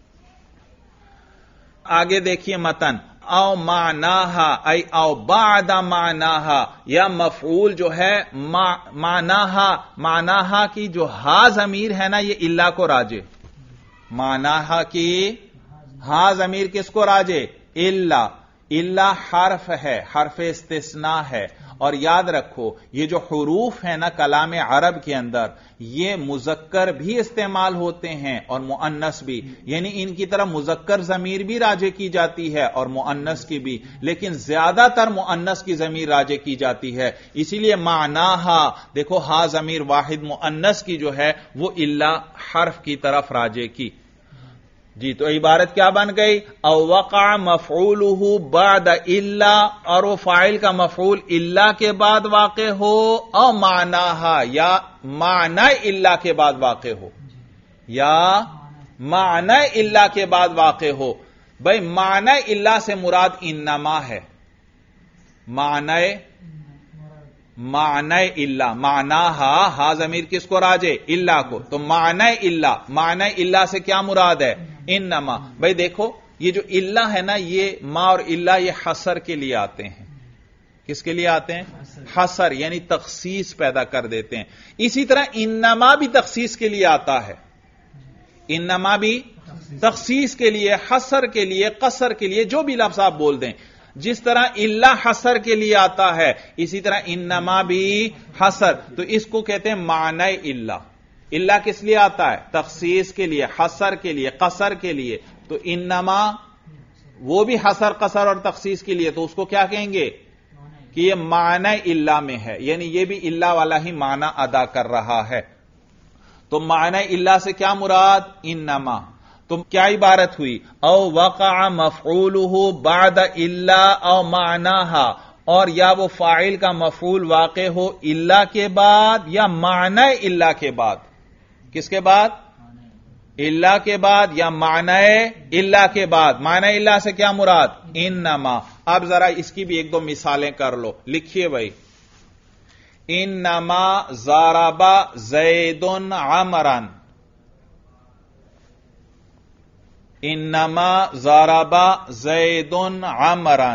آگے دیکھیے متن، او معناہا ای او بعد معناہا، یا مفعول جو ہے معناہا، معناہا کی جو ہا ضمیر ہے نا، یہ الا کو راجے. معناہا کی ہا ضمیر کس کو راجے؟ الا. الا حرف ہے، حرف استثناء ہے. اور یاد رکھو یہ جو حروف ہیں نا کلام عرب کے اندر، یہ مذکر بھی استعمال ہوتے ہیں اور مؤنث بھی، یعنی ان کی طرح مذکر ضمیر بھی راجع کی جاتی ہے اور مؤنث کی بھی، لیکن زیادہ تر مؤنث کی ضمیر راجع کی جاتی ہے. اسی لیے معناہا دیکھو، ہا ضمیر واحد مؤنث کی جو ہے وہ الا حرف کی طرف راجع کی. جی تو عبارت کیا بن گئی؟ او وقع مفعولہ بعد الا، اور وہ فاعل کا مفعول الا کے بعد واقع ہو، او معناہا، یا معنی الا کے بعد واقع ہو، یا معنی الا کے بعد واقع ہو. بھائی معنی الا سے مراد انما ہے. معنی معنی الا، معناہا، ہا ضمیر کس کو راجے؟ الا کو. تو معنی الا، معنی الا سے کیا مراد ہے؟ انما. بھائی دیکھو یہ جو الا ہے نا، یہ ما اور الا یہ حصر کے لیے آتے ہیں. کس کے لیے آتے ہیں؟ حصر، یعنی تخصیص پیدا کر دیتے ہیں. اسی طرح انما بھی تخصیص کے لیے آتا ہے. انما بھی تخصیص کے لیے، حصر کے لیے، قصر کے لیے، جو بھی لفظ آپ بول دیں. جس طرح الا حصر کے لیے آتا ہے، اسی طرح انما بھی حصر. تو اس کو کہتے ہیں معنی الا. الا کس لیے آتا ہے؟ تخصیص کے لیے، حصر کے لیے، قصر کے لیے. تو انما وہ بھی حصر، قصر اور تخصیص کے لیے، تو اس کو کیا کہیں گے کہ یہ معنی الا میں ہے، یعنی یہ بھی الا والا ہی معنی ادا کر رہا ہے. تو معنی الا سے کیا مراد؟ انما. تو کیا عبارت ہوئی؟ او وقع مفعولہ بعد الا او معناہا، اور یا وہ فاعل کا مفعول واقع ہو الا کے بعد یا معنی الا کے بعد. کس کے بعد؟ الا کے بعد یا معنی الا کے بعد. معنی الا سے کیا مراد؟ انما. اب ذرا اس کی بھی ایک دو مثالیں کر لو، لکھیے بھائی. انما ضرب زید عمرا، انما ضرب زید عمرا.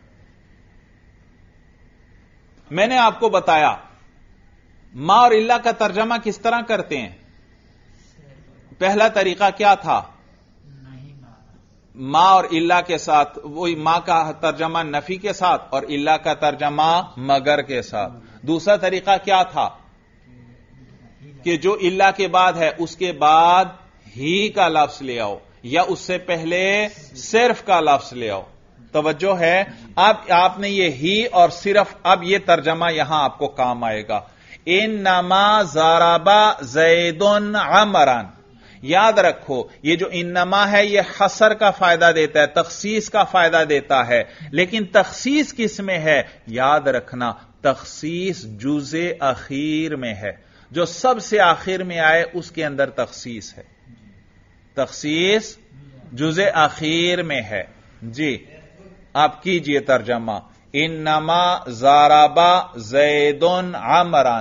میں نے آپ کو بتایا ما اور الا کا ترجمہ کس طرح کرتے ہیں. پہلا طریقہ کیا تھا؟ ما اور الا کے ساتھ، وہی ما کا ترجمہ نفی کے ساتھ اور الا کا ترجمہ مگر کے ساتھ. دوسرا طریقہ کیا تھا کہ جو الا کے بعد ہے اس کے بعد ہی کا لفظ لے آؤ یا اس سے پہلے صرف کا لفظ لے آؤ. توجہ ہے. اب آپ نے یہ ہی اور صرف، اب یہ ترجمہ یہاں آپ کو کام آئے گا. انما ضربا زید عمرا. یاد رکھو یہ جو انما ہے یہ حصر کا فائدہ دیتا ہے، تخصیص کا فائدہ دیتا ہے، لیکن تخصیص کس میں ہے؟ یاد رکھنا تخصیص جزء اخیر میں ہے. جو سب سے آخر میں آئے اس کے اندر تخصیص ہے. تخصیص جزء اخیر میں ہے. جی آپ کیجئے ترجمہ. انما ضربا زید عمرا.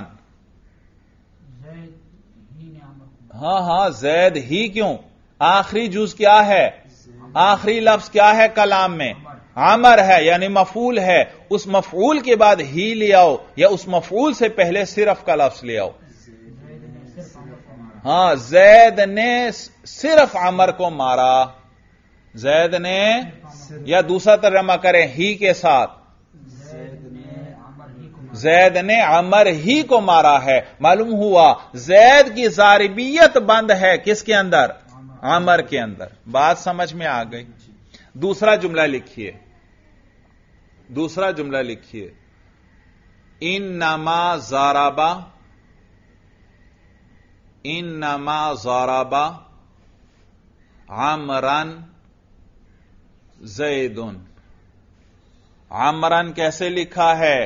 ہاں ہاں زید ہی کیوں؟ آخری جز کیا ہے؟ آخری لفظ کیا ہے کلام میں؟ عمر ہے، یعنی مفعول ہے. اس مفعول کے بعد ہی لے آؤ یا اس مفعول سے پہلے صرف کا لفظ لے آؤ. ہاں زید نے صرف عمر کو مارا. زید نے، یا دوسرا ترجمہ کریں ہی کے ساتھ، زید نے عمر ہی کو مارا ہے. معلوم ہوا زید کی ضاربیت بند ہے کس کے اندر؟ عمر کے اندر. بات سمجھ میں آ گئی. دوسرا جملہ لکھیے، دوسرا جملہ لکھیے. انما ضربا، انما ضربا عمرن زید. عمرن کیسے لکھا ہے؟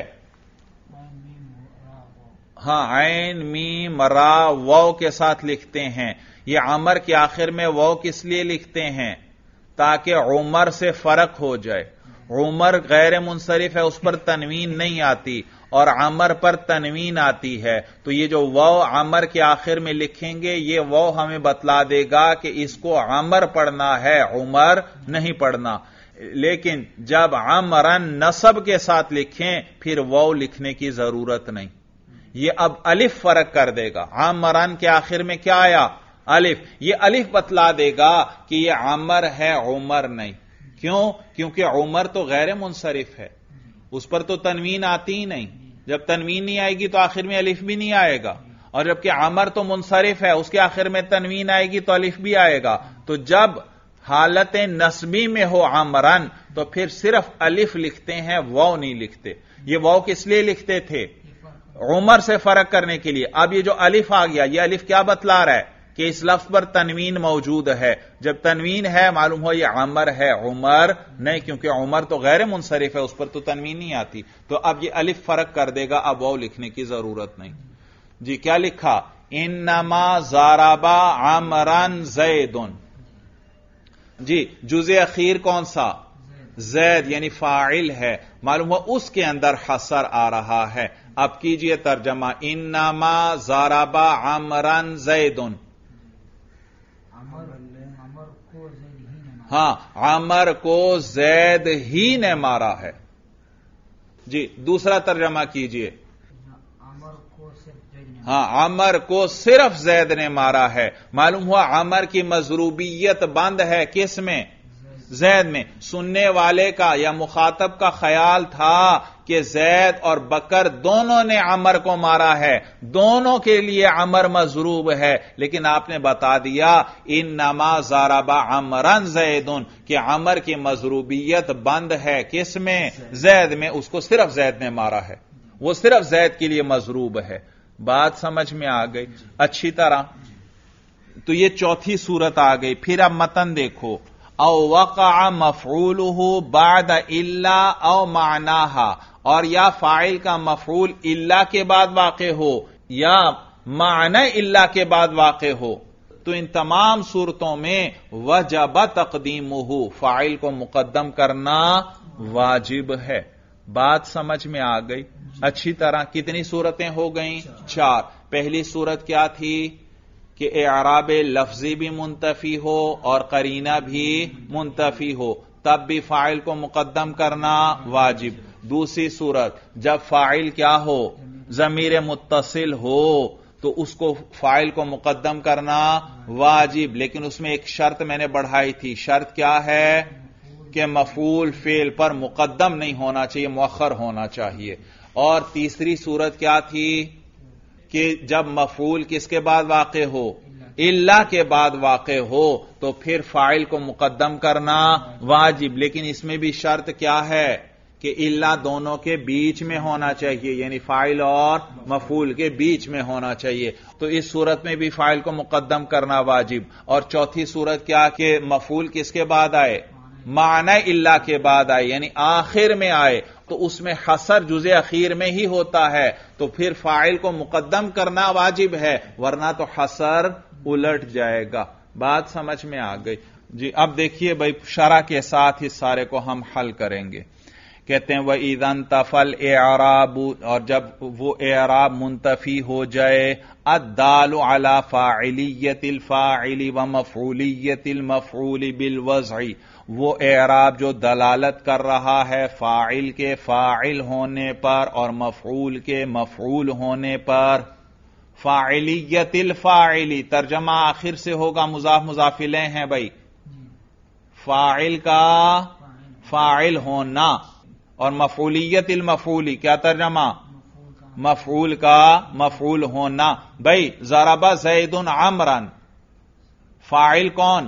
ہاں عین میم را واو کے ساتھ لکھتے ہیں. یہ عمر کے آخر میں واو کس لیے لکھتے ہیں؟ تاکہ عمر سے فرق ہو جائے. عمر غیر منصرف ہے، اس پر تنوین نہیں آتی، اور عمر پر تنوین آتی ہے. تو یہ جو واو عمر کے آخر میں لکھیں گے یہ واو ہمیں بتلا دے گا کہ اس کو عمر پڑھنا ہے، عمر نہیں پڑھنا. لیکن جب عمرن نصب کے ساتھ لکھیں پھر واو لکھنے کی ضرورت نہیں. یہ اب الف فرق کر دے گا. عمرن کے آخر میں کیا آیا؟ الف. یہ الف بتلا دے گا کہ یہ عمر ہے، عمر نہیں. کیوں؟ کیونکہ عمر تو غیر منصرف ہے، اس پر تو تنوین آتی ہی نہیں. جب تنوین نہیں آئے گی تو آخر میں الف بھی نہیں آئے گا. اور جبکہ عمر تو منصرف ہے، اس کے آخر میں تنوین آئے گی تو الف بھی آئے گا. تو جب حالت نصبی میں ہو عمرن تو پھر صرف الف لکھتے ہیں، واو نہیں لکھتے. یہ واو کس لیے لکھتے تھے؟ عمر سے فرق کرنے کے لیے. اب یہ جو الف آ گیا، یہ الف کیا بتلا رہا ہے؟ کہ اس لفظ پر تنوین موجود ہے. جب تنوین ہے معلوم ہو یہ عمر ہے، عمر نہیں، کیونکہ عمر تو غیر منصرف ہے، اس پر تو تنوین نہیں آتی. تو اب یہ الف فرق کر دے گا، اب واو لکھنے کی ضرورت نہیں. جی کیا لکھا؟ انما ضربا عمرن زید. جی جزء اخیر کون سا؟ زید، یعنی فاعل ہے. معلوم ہوا اس کے اندر حصر آ رہا ہے. اب کیجئے ترجمہ. انما ضربا عمرن زید. ہاں عمر کو زید ہی نے مارا ہے. جی دوسرا ترجمہ کیجئے. ہاں عمر کو صرف زید نے مارا ہے. معلوم ہوا عمر کی مضروبیت بند ہے کس میں؟ زید میں. سننے والے کا یا مخاطب کا خیال تھا کہ زید اور بکر دونوں نے عمر کو مارا ہے، دونوں کے لیے عمر مضروب ہے، لیکن آپ نے بتا دیا انما ضربا عمرن زید کہ عمر کی مضروبیت بند ہے کس میں؟ زید میں. اس کو صرف زید نے مارا ہے، وہ صرف زید کے لیے مضروب ہے. بات سمجھ میں آ گئی اچھی طرح؟ تو یہ چوتھی صورت آ گئی. پھر اب متن دیکھو. او وقع مفعولہ بعد الا او معناہا، اور یا فاعل کا مفعول الا کے بعد واقع ہو یا معنی الا کے بعد واقع ہو، تو ان تمام صورتوں میں وجب تقدیمہ، فاعل کو مقدم کرنا واجب ہے. بات سمجھ میں آ گئی اچھی طرح؟ کتنی صورتیں ہو گئیں؟ چار. پہلی صورت کیا تھی؟ کہ اعراب لفظی بھی منتفی ہو اور قرینہ بھی منتفی ہو، تب بھی فاعل کو مقدم کرنا واجب. دوسری صورت جب فاعل کیا ہو؟ ضمیر متصل ہو تو اس کو فاعل کو مقدم کرنا واجب، لیکن اس میں ایک شرط میں نے بڑھائی تھی. شرط کیا ہے کہ مفعول فعل پر مقدم نہیں ہونا چاہیے، مؤخر ہونا چاہیے. اور تیسری صورت کیا تھی کہ جب مفعول کس کے بعد واقع ہو، الا کے بعد واقع ہو، تو پھر فاعل کو مقدم کرنا واجب. لیکن اس میں بھی شرط کیا ہے کہ الا دونوں کے بیچ میں ہونا چاہیے، یعنی فاعل اور مفعول کے بیچ میں ہونا چاہیے. تو اس صورت میں بھی فاعل کو مقدم کرنا واجب. اور چوتھی صورت کیا کہ مفعول کس کے بعد آئے، معنی الا کے بعد آئے، یعنی آخر میں آئے، تو اس میں حصر جزء اخیر میں ہی ہوتا ہے، تو پھر فاعل کو مقدم کرنا واجب ہے، ورنہ تو حصر الٹ جائے گا. بات سمجھ میں آ گئی جی؟ اب دیکھیے بھائی شرح کے ساتھ اس سارے کو ہم حل کریں گے. کہتے ہیں وَإِذَا انْتَفَى الْإِعْرَابُ، اور جب وہ اعراب منتفی ہو جائے، الدال علی فاعلیت الفاعل ومفعولیت المفعول بالوضع، وہ اعراب جو دلالت کر رہا ہے فاعل کے فاعل ہونے پر اور مفعول کے مفعول ہونے پر. فاعلیت الفاعلی ترجمہ آخر سے ہوگا، مضاف مضاف الیہ ہیں بھائی، فاعل کا فاعل ہونا، اور مفعولیت المفعولی کیا ترجمہ، مفعول کا مفعول ہونا. بھائی ضرب زید عمرا، فاعل کون،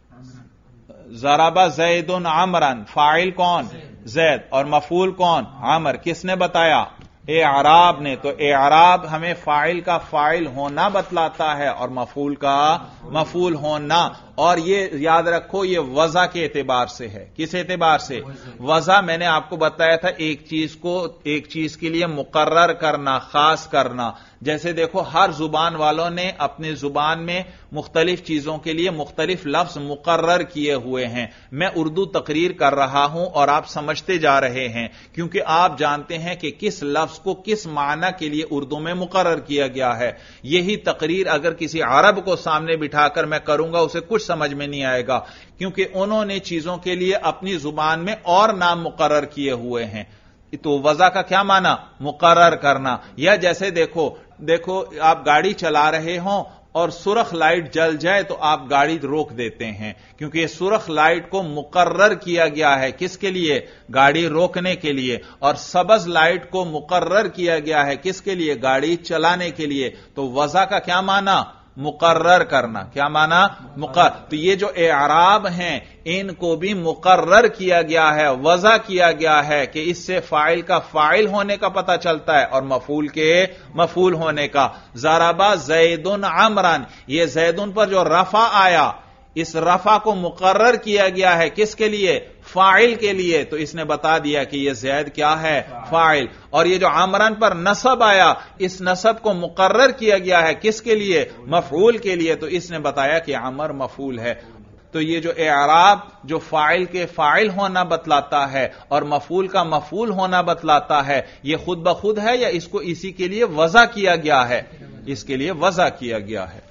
ضرب زید عمرا، فاعل کون، زید، اور مفعول کون، عمر. کس نے بتایا، اعراب نے. تو اعراب ہمیں فاعل کا فاعل ہونا بتلاتا ہے اور مفعول کا مفعول ہونا. اور یہ یاد رکھو یہ وضع کے اعتبار سے ہے. کس اعتبار سے، وضع میں نے آپ کو بتایا تھا ایک چیز کو ایک چیز کے لیے مقرر کرنا، خاص کرنا. جیسے دیکھو ہر زبان والوں نے اپنی زبان میں مختلف چیزوں کے لیے مختلف لفظ مقرر کیے ہوئے ہیں. میں اردو تقریر کر رہا ہوں اور آپ سمجھتے جا رہے ہیں، کیونکہ آپ جانتے ہیں کہ کس لفظ کو کس معنی کے لیے اردو میں مقرر کیا گیا ہے. یہی تقریر اگر کسی عرب کو سامنے بٹھا کر میں کروں گا، اسے کچھ سمجھ میں نہیں آئے گا، کیونکہ انہوں نے چیزوں کے لیے اپنی زبان میں اور نام مقرر کیے ہوئے ہیں. تو وضع کا کیا معنی، مقرر کرنا. یا جیسے دیکھو دیکھو آپ گاڑی چلا رہے ہوں اور سرخ لائٹ جل جائے تو آپ گاڑی روک دیتے ہیں، کیونکہ یہ سرخ لائٹ کو مقرر کیا گیا ہے کس کے لیے، گاڑی روکنے کے لیے. اور سبز لائٹ کو مقرر کیا گیا ہے کس کے لیے، گاڑی چلانے کے لیے. تو وضع کا کیا معنی، مقرر کرنا. کیا معنی، مقرر. تو یہ جو اعراب ہیں ان کو بھی مقرر کیا گیا ہے، وضع کیا گیا ہے کہ اس سے فاعل کا فاعل ہونے کا پتہ چلتا ہے اور مفعول کے مفعول ہونے کا. ضرب زید عمرا، یہ زیدن پر جو رفع آیا، اس رفع کو مقرر کیا گیا ہے کس کے لیے، فاعل کے لیے. تو اس نے بتا دیا کہ یہ زید کیا ہے، فاعل. اور یہ جو عمران پر نصب آیا، اس نصب کو مقرر کیا گیا ہے کس کے لیے، مفعول کے لیے. تو اس نے بتایا کہ عمر مفعول ہے. تو یہ جو اعراب جو فاعل کے فاعل ہونا بتلاتا ہے اور مفعول کا مفعول ہونا بتلاتا ہے، یہ خود بخود ہے یا اس کو اسی کے لیے وضع کیا گیا ہے، اس کے لیے وضع کیا گیا ہے.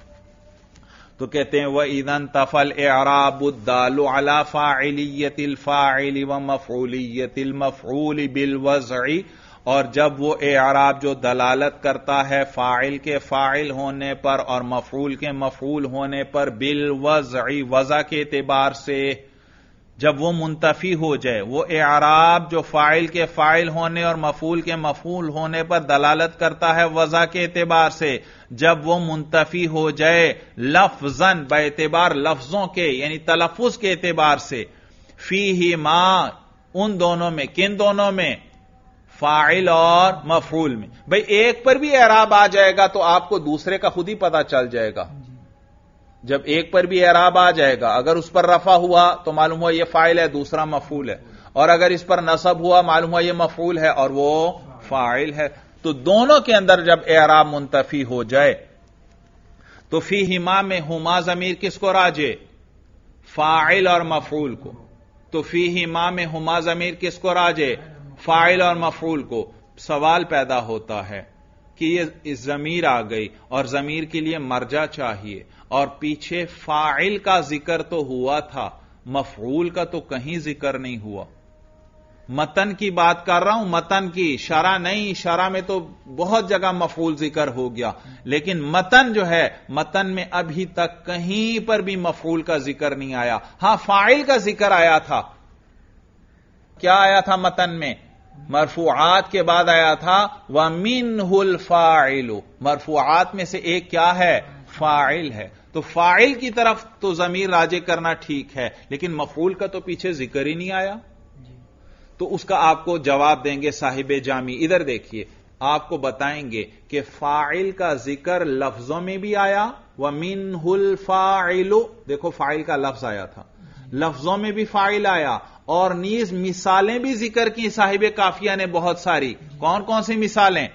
تو کہتے ہیں وَإِذَا انْتَفَى الْإِعْرَابُ الدَّالُ عَلَى فَاعِلِيَّةِ الْفَاعِلِ وَمَفْعُولِيَّةِ الْمَفْعُولِ بِالْوَضْعِ، اور جب وہ اعراب جو دلالت کرتا ہے فاعل کے فاعل ہونے پر اور مفعول کے مفعول ہونے پر بالوضع، وضع کے اعتبار سے، جب وہ منتفی ہو جائے، وہ اعراب جو فاعل کے فاعل ہونے اور مفعول کے مفعول ہونے پر دلالت کرتا ہے وضع کے اعتبار سے، جب وہ منتفی ہو جائے لفظاً باعتبار لفظوں کے یعنی تلفظ کے اعتبار سے، فیہما ان دونوں میں، کن دونوں میں، فاعل اور مفعول میں. بھئی ایک پر بھی اعراب آ جائے گا تو آپ کو دوسرے کا خود ہی پتہ چل جائے گا. جب ایک پر بھی اعراب آ جائے گا، اگر اس پر رفع ہوا تو معلوم ہوا یہ فاعل ہے، دوسرا مفعول ہے، اور اگر اس پر نصب ہوا معلوم ہوا یہ مفعول ہے اور وہ فاعل ہے. تو دونوں کے اندر جب اعراب منتفی ہو جائے تو فیہما میں ہما ضمیر کس کو راجع، فاعل اور مفعول کو. تو فیہما میں ہما ضمیر کس کو راجع، فاعل اور مفعول کو. سوال پیدا ہوتا ہے کہ یہ ضمیر آ گئی اور ضمیر کے لیے مرجع چاہیے، اور پیچھے فاعل کا ذکر تو ہوا تھا، مفعول کا تو کہیں ذکر نہیں ہوا. متن کی بات کر رہا ہوں، متن کی، شرح نہیں. شرح میں تو بہت جگہ مفعول ذکر ہو گیا، لیکن متن جو ہے، متن میں ابھی تک کہیں پر بھی مفعول کا ذکر نہیں آیا. ہاں فاعل کا ذکر آیا تھا. کیا آیا تھا متن میں؟ مرفوعات کے بعد آیا تھا وَمِنْهُ الْفَاعِلُ. مرفوعات میں سے ایک کیا ہے؟ فاعل ہے. تو فاعل کی طرف تو ضمیر راجع کرنا ٹھیک ہے، لیکن مفعول کا تو پیچھے ذکر ہی نہیں آیا. تو اس کا آپ کو جواب دیں گے صاحب جامی. ادھر دیکھیے، آپ کو بتائیں گے کہ فاعل کا ذکر لفظوں میں بھی آیا، وَمِنْهُ الْفَاعِلُ. دیکھو فاعل کا لفظ آیا تھا، لفظوں میں بھی فاعل آیا، اور نیز مثالیں بھی ذکر کی صاحب کافیہ نے بہت ساری. کون کون سی مثالیں؟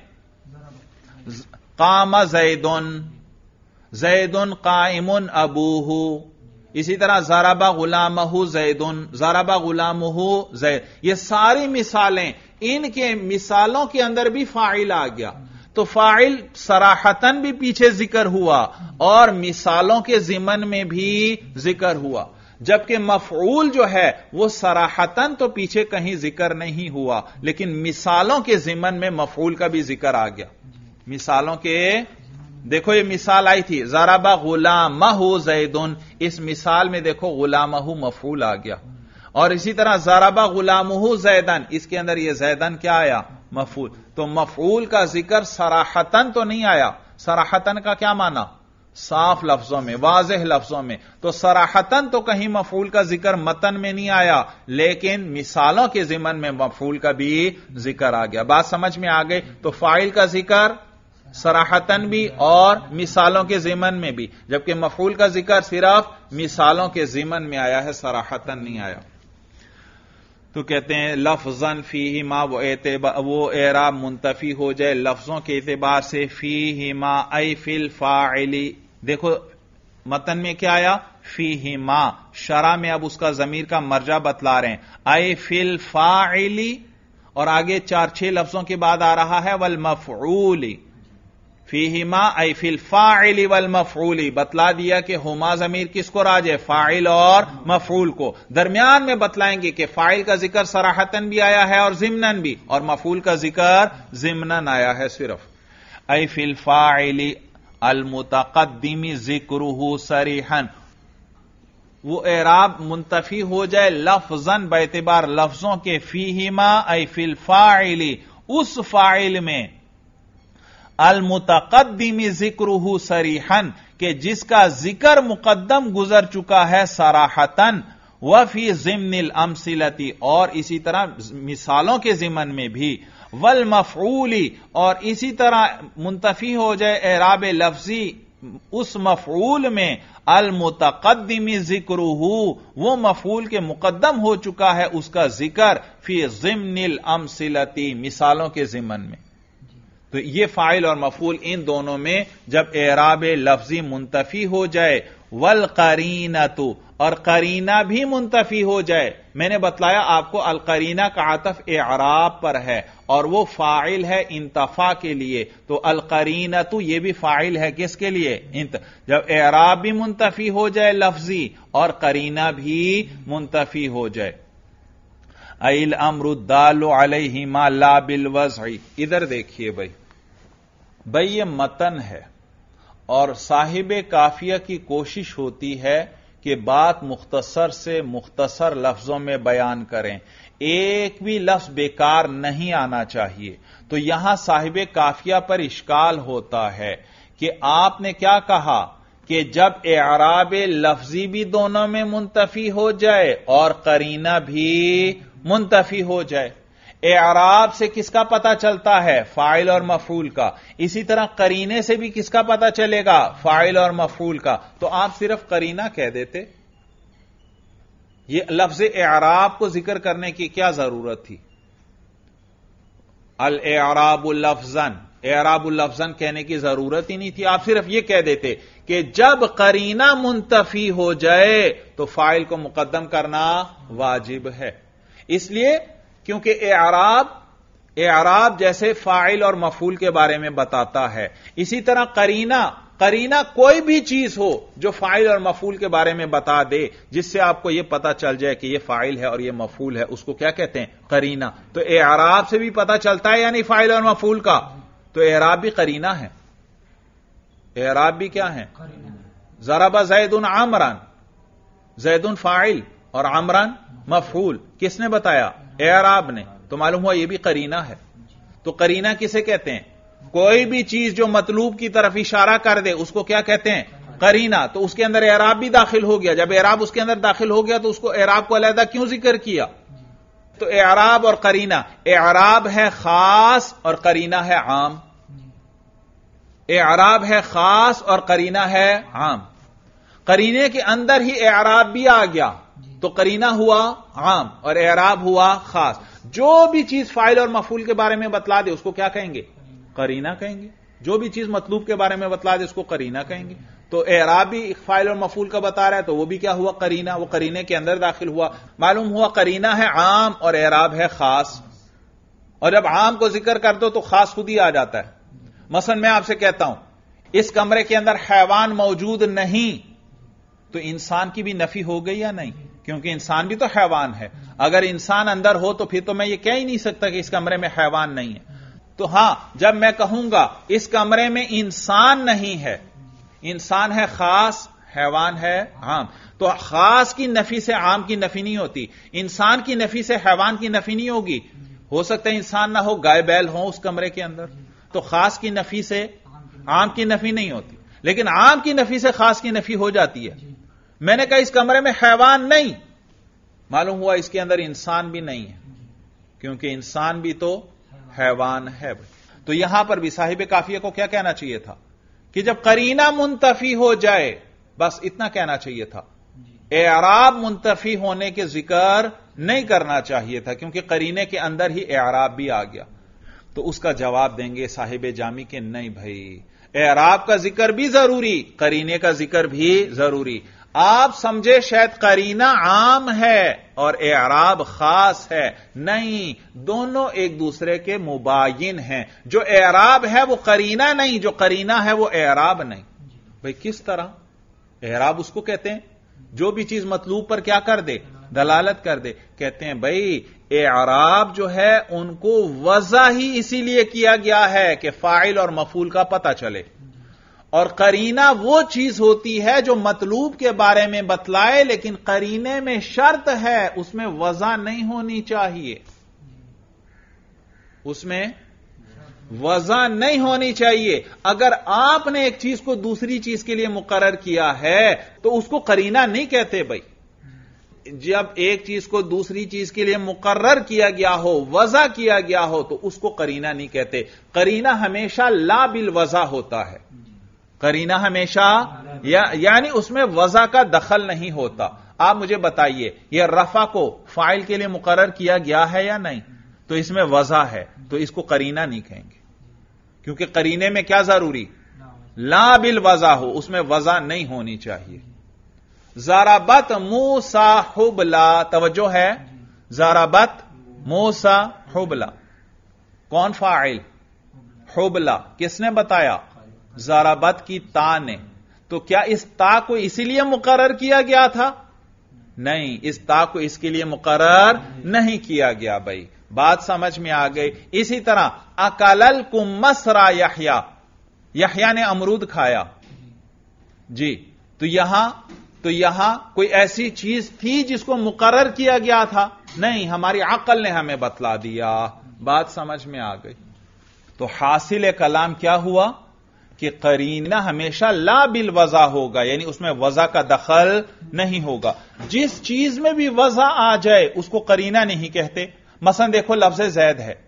قام زیدن، زیدن قائم ابوہ. اسی طرح ضرب غلامہ زیدن، ضرب غلامہ زید. یہ ساری مثالیں، ان کے مثالوں کے اندر بھی فاعل آ گیا. تو فاعل صراحتاً بھی پیچھے ذکر ہوا اور مثالوں کے ضمن میں بھی ذکر ہوا، جبکہ مفعول جو ہے وہ صراحتاً تو پیچھے کہیں ذکر نہیں ہوا، لیکن مثالوں کے ضمن میں مفعول کا بھی ذکر آ گیا. مثالوں کے، دیکھو یہ مثال آئی تھی ضرب غلامہ زیدن، اس مثال میں دیکھو غلامہ مفعول آ گیا. اور اسی طرح ضرب غلامہ زیدن، اس کے اندر یہ زیدن کیا آیا؟ مفعول. تو مفعول کا ذکر صراحتاً تو نہیں آیا. صراحتاً کا کیا معنی؟ صاف لفظوں میں، واضح لفظوں میں. تو صراحتاً تو کہیں مفعول کا ذکر متن میں نہیں آیا، لیکن مثالوں کے ضمن میں مفعول کا بھی ذکر آ گیا. بات سمجھ میں آ گئی؟ تو فاعل کا ذکر صراحتاً بھی اور مثالوں کے ضمن میں بھی، جبکہ مفعول کا ذکر صرف مثالوں کے ضمن میں آیا ہے، صراحتاً نہیں آیا. تو کہتے ہیں لفظاً فیہما، وہ اعتبار وہ اعراب منتفی ہو جائے لفظوں کے اعتبار سے، فیہما ای فی الفاعل. دیکھو متن میں کیا آیا؟ فیہما. شرح میں اب اس کا ضمیر کا مرجع بتلا رہے ہیں، ای فی الفاعل، اور آگے چار چھ لفظوں کے بعد آ رہا ہے والمفعول. فیہما ای فی الفاعل والمفعول. بتلا دیا کہ ہما ضمیر کس کو راجع ہے؟ فاعل اور مفعول کو. درمیان میں بتلائیں گے کہ فاعل کا ذکر صراحتاً بھی آیا ہے اور ضمناً بھی، اور مفعول کا ذکر ضمناً آیا ہے صرف. ای فی الفاعل المتقدم ذکرہ صریحاً، وہ اعراب منتفی ہو جائے لفظاً باعتبار لفظوں کے، فیہما ای فی الفاعل، اس فاعل میں، المتقدم ذکرہ صریحاً، کہ جس کا ذکر مقدم گزر چکا ہے صراحتاً، وفی ضمن الامثلۃ، اور اسی طرح مثالوں کے ضمن میں بھی، والمفعول، اور اسی طرح منتفی ہو جائے اعراب لفظی اس مفعول میں، المتقدم ذکرہ، وہ مفعول کے مقدم ہو چکا ہے اس کا ذکر، فی ضمن الامثلۃ، مثالوں کے ضمن میں. تو یہ فاعل اور مفعول ان دونوں میں جب اعراب لفظی منتفی ہو جائے، والقرینۃ، اور قرینہ بھی منتفی ہو جائے. میں نے بتلایا آپ کو القرینہ کا عطف اعراب پر ہے اور وہ فاعل ہے انتفا کے لیے. تو القرینۃ یہ بھی فاعل ہے کس کے لیے؟ انت. جب اعراب بھی منتفی ہو جائے لفظی اور قرینہ بھی منتفی ہو جائے. ای الامر الدال علیہما لا بالوضع. ادھر دیکھیے بھائی بھائی یہ متن ہے اور صاحب کافیہ کی کوشش ہوتی ہے کہ بات مختصر سے مختصر لفظوں میں بیان کریں، ایک بھی لفظ بیکار نہیں آنا چاہیے. تو یہاں صاحب کافیہ پر اشکال ہوتا ہے کہ آپ نے کیا کہا کہ جب اعراب لفظی بھی دونوں میں منتفی ہو جائے اور قرینہ بھی منتفی ہو جائے. اعراب سے کس کا پتہ چلتا ہے؟ فاعل اور مفعول کا. اسی طرح قرینے سے بھی کس کا پتہ چلے گا؟ فاعل اور مفعول کا. تو آپ صرف قرینہ کہہ دیتے. یہ لفظ اعراب کو ذکر کرنے کی کیا ضرورت تھی؟ الاعراب لفظاً، اعراب لفظاً کہنے کی ضرورت ہی نہیں تھی. آپ صرف یہ کہہ دیتے کہ جب قرینہ منتفی ہو جائے تو فاعل کو مقدم کرنا واجب ہے. اس لیے کیونکہ اعراب اعراب جیسے فاعل اور مفعول کے بارے میں بتاتا ہے، اسی طرح قرینہ قرینہ کوئی بھی چیز ہو جو فاعل اور مفعول کے بارے میں بتا دے، جس سے آپ کو یہ پتا چل جائے کہ یہ فاعل ہے اور یہ مفعول ہے، اس کو کیا کہتے ہیں؟ قرینہ۔ تو اعراب سے بھی پتا چلتا ہے یعنی فاعل اور مفعول کا، تو اعراب بھی قرینہ ہے۔ اعراب بھی کیا ہے؟ ضرب زید عمرا، زید فاعل اور عمرا مفعول، کس نے بتایا؟ اعراب نے، تو معلوم ہوا یہ بھی قرینہ ہے۔ تو قرینہ کسے کہتے ہیں؟ کوئی بھی چیز جو مطلوب کی طرف اشارہ کر دے اس کو کیا کہتے ہیں؟ قرینہ۔ تو اس کے اندر اعراب بھی داخل ہو گیا، جب اعراب اس کے اندر داخل ہو گیا تو اس کو اعراب کو علیحدہ کیوں ذکر کیا؟ تو اعراب اور قرینہ، اعراب ہے خاص اور قرینہ ہے عام، اعراب ہے خاص اور قرینہ ہے عام۔ قرینے کے اندر ہی اعراب بھی آ گیا تو قرینہ ہوا عام اور اعراب ہوا خاص۔ جو بھی چیز فاعل اور مفعول کے بارے میں بتلا دے اس کو کیا کہیں گے؟ قرینہ کہیں گے۔ جو بھی چیز مطلوب کے بارے میں بتلا دے اس کو قرینہ کہیں گے۔ تو اعراب بھی فاعل اور مفعول کا بتا رہا ہے تو وہ بھی کیا ہوا؟ قرینہ، وہ قرینے کے اندر داخل ہوا۔ معلوم ہوا قرینہ ہے عام اور اعراب ہے خاص، اور جب عام کو ذکر کر دو تو خاص خود ہی آ جاتا ہے۔ مثلا میں آپ سے کہتا ہوں اس کمرے کے اندر حیوان موجود نہیں، تو انسان کی بھی نفی ہو گئی یا نہیں؟ کیونکہ انسان بھی تو حیوان ہے۔ اگر انسان اندر ہو تو پھر تو میں یہ کہہ ہی نہیں سکتا کہ اس کمرے میں حیوان نہیں ہے۔ تو ہاں، جب میں کہوں گا اس کمرے میں انسان نہیں ہے، انسان ہے خاص، حیوان ہے عام، تو خاص کی نفی سے عام کی نفی نہیں ہوتی، انسان کی نفی سے حیوان کی نفی نہیں ہوگی۔ ہو سکتا ہے انسان نہ ہو، گائے بیل ہوں اس کمرے کے اندر، تو خاص کی نفی سے عام کی نفی نہیں ہوتی، لیکن عام کی نفی سے خاص کی نفی ہو جاتی ہے۔ میں نے کہا اس کمرے میں حیوان نہیں، معلوم ہوا اس کے اندر انسان بھی نہیں ہے، کیونکہ انسان بھی تو حیوان ہے۔ تو یہاں پر بھی صاحب قافیہ کو کیا کہنا چاہیے تھا کہ جب قرینہ منتفی ہو جائے بس اتنا کہنا چاہیے تھا، اعراب منتفی ہونے کے ذکر نہیں کرنا چاہیے تھا، کیونکہ قرینے کے اندر ہی اعراب بھی آ گیا۔ تو اس کا جواب دیں گے صاحب جامی کے نہیں بھائی، اعراب کا ذکر بھی ضروری، قرینے کا ذکر بھی ضروری۔ آپ سمجھے شاید قرینہ عام ہے اور اعراب خاص ہے، نہیں، دونوں ایک دوسرے کے مباین ہیں۔ جو اعراب ہے وہ قرینہ نہیں، جو قرینہ ہے وہ اعراب نہیں۔ بھائی کس طرح؟ اعراب اس کو کہتے ہیں جو بھی چیز مطلوب پر کیا کر دے؟ دلالت کر دے۔ کہتے ہیں بھائی اعراب جو ہے ان کو وضع ہی اسی لیے کیا گیا ہے کہ فاعل اور مفعول کا پتہ چلے، اور قرینہ وہ چیز ہوتی ہے جو مطلوب کے بارے میں بتلائے، لیکن قرینے میں شرط ہے اس میں وضع نہیں ہونی چاہیے، اس میں وضع نہیں ہونی چاہیے۔ اگر آپ نے ایک چیز کو دوسری چیز کے لیے مقرر کیا ہے تو اس کو قرینہ نہیں کہتے بھائی۔ جب ایک چیز کو دوسری چیز کے لیے مقرر کیا گیا ہو، وضع کیا گیا ہو، تو اس کو قرینہ نہیں کہتے۔ قرینہ ہمیشہ لا بالوضع ہوتا ہے، قرینہ ہمیشہ یعنی اس میں وضع کا دخل نہیں ہوتا۔ آپ مجھے بتائیے یہ رفع کو فاعل کے لیے مقرر کیا گیا ہے یا نہیں؟ تو اس میں وضع ہے، تو اس کو قرینہ نہیں کہیں گے، کیونکہ قرینے میں کیا ضروری؟ لا بالوضع ہو، اس میں وضع نہیں ہونی چاہیے۔ ضربت موسیٰ حبلا، توجہ ہے، ضربت موسیٰ حبلا، کون فاعل؟ حبلا، کس نے بتایا؟ ضربت کی تا نے۔ تو کیا اس تا کو اسی لیے مقرر کیا گیا تھا؟ نہیں، اس تا کو اس کے لیے مقرر نہیں کیا گیا بھائی، بات سمجھ میں آ گئی۔ اسی طرح اکللکم مسرا یحییٰ، یحییٰ نے امرود کھایا، جی، تو یہاں تو یہاں کوئی ایسی چیز تھی جس کو مقرر کیا گیا تھا؟ نہیں، ہماری عقل نے ہمیں بتلا دیا، بات سمجھ میں آ گئی۔ تو حاصل کلام کیا ہوا کہ قرینہ ہمیشہ لا بالوضع ہوگا، یعنی اس میں وضع کا دخل نہیں ہوگا۔ جس چیز میں بھی وضع آ جائے اس کو قرینہ نہیں کہتے۔ مثلا دیکھو لفظ زید ہے،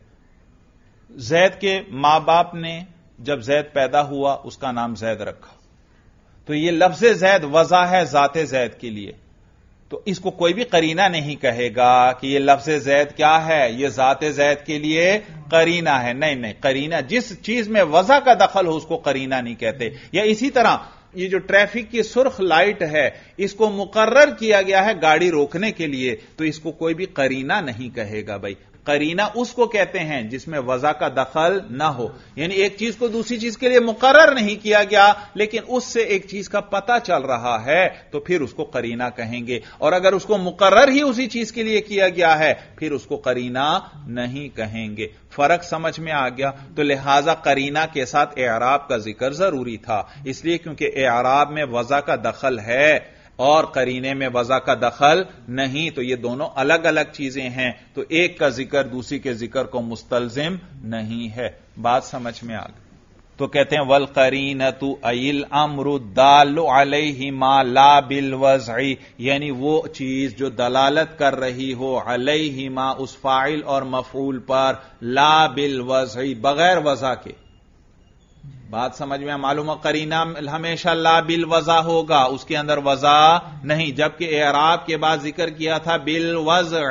زید کے ماں باپ نے جب زید پیدا ہوا اس کا نام زید رکھا، تو یہ لفظ زید وضع ہے ذات زید کے لیے، تو اس کو کوئی بھی قرینہ نہیں کہے گا کہ یہ لفظ زید کیا ہے، یہ ذات زید کے لیے قرینہ ہے۔ نہیں نہیں، قرینہ جس چیز میں وضع کا دخل ہو اس کو قرینہ نہیں کہتے۔ یا اسی طرح یہ جو ٹریفک کی سرخ لائٹ ہے اس کو مقرر کیا گیا ہے گاڑی روکنے کے لیے، تو اس کو کوئی بھی قرینہ نہیں کہے گا بھائی۔ قرینہ اس کو کہتے ہیں جس میں وضع کا دخل نہ ہو، یعنی ایک چیز کو دوسری چیز کے لیے مقرر نہیں کیا گیا لیکن اس سے ایک چیز کا پتہ چل رہا ہے تو پھر اس کو قرینہ کہیں گے، اور اگر اس کو مقرر ہی اسی چیز کے لیے کیا گیا ہے پھر اس کو قرینہ نہیں کہیں گے۔ فرق سمجھ میں آ گیا؟ تو لہذا قرینہ کے ساتھ اعراب کا ذکر ضروری تھا، اس لیے کیونکہ اعراب میں وضع کا دخل ہے اور قرینے میں وضع کا دخل نہیں، تو یہ دونوں الگ الگ چیزیں ہیں، تو ایک کا ذکر دوسری کے ذکر کو مستلزم نہیں ہے۔ بات سمجھ میں آ گئی؟ تو کہتے ہیں والقرینۃ ای الامر الدال علیہ ما لا بالوضع، یعنی وہ چیز جو دلالت کر رہی ہو علیہ ما اس فاعل اور مفعول پر، لا بالوضع بغیر وضع کے۔ بات سمجھ میں معلوم ہے؟ قرینہ ہمیشہ لا بالوضع ہوگا، اس کے اندر وضع نہیں، جبکہ اعراب کے بعد ذکر کیا تھا بالوضع،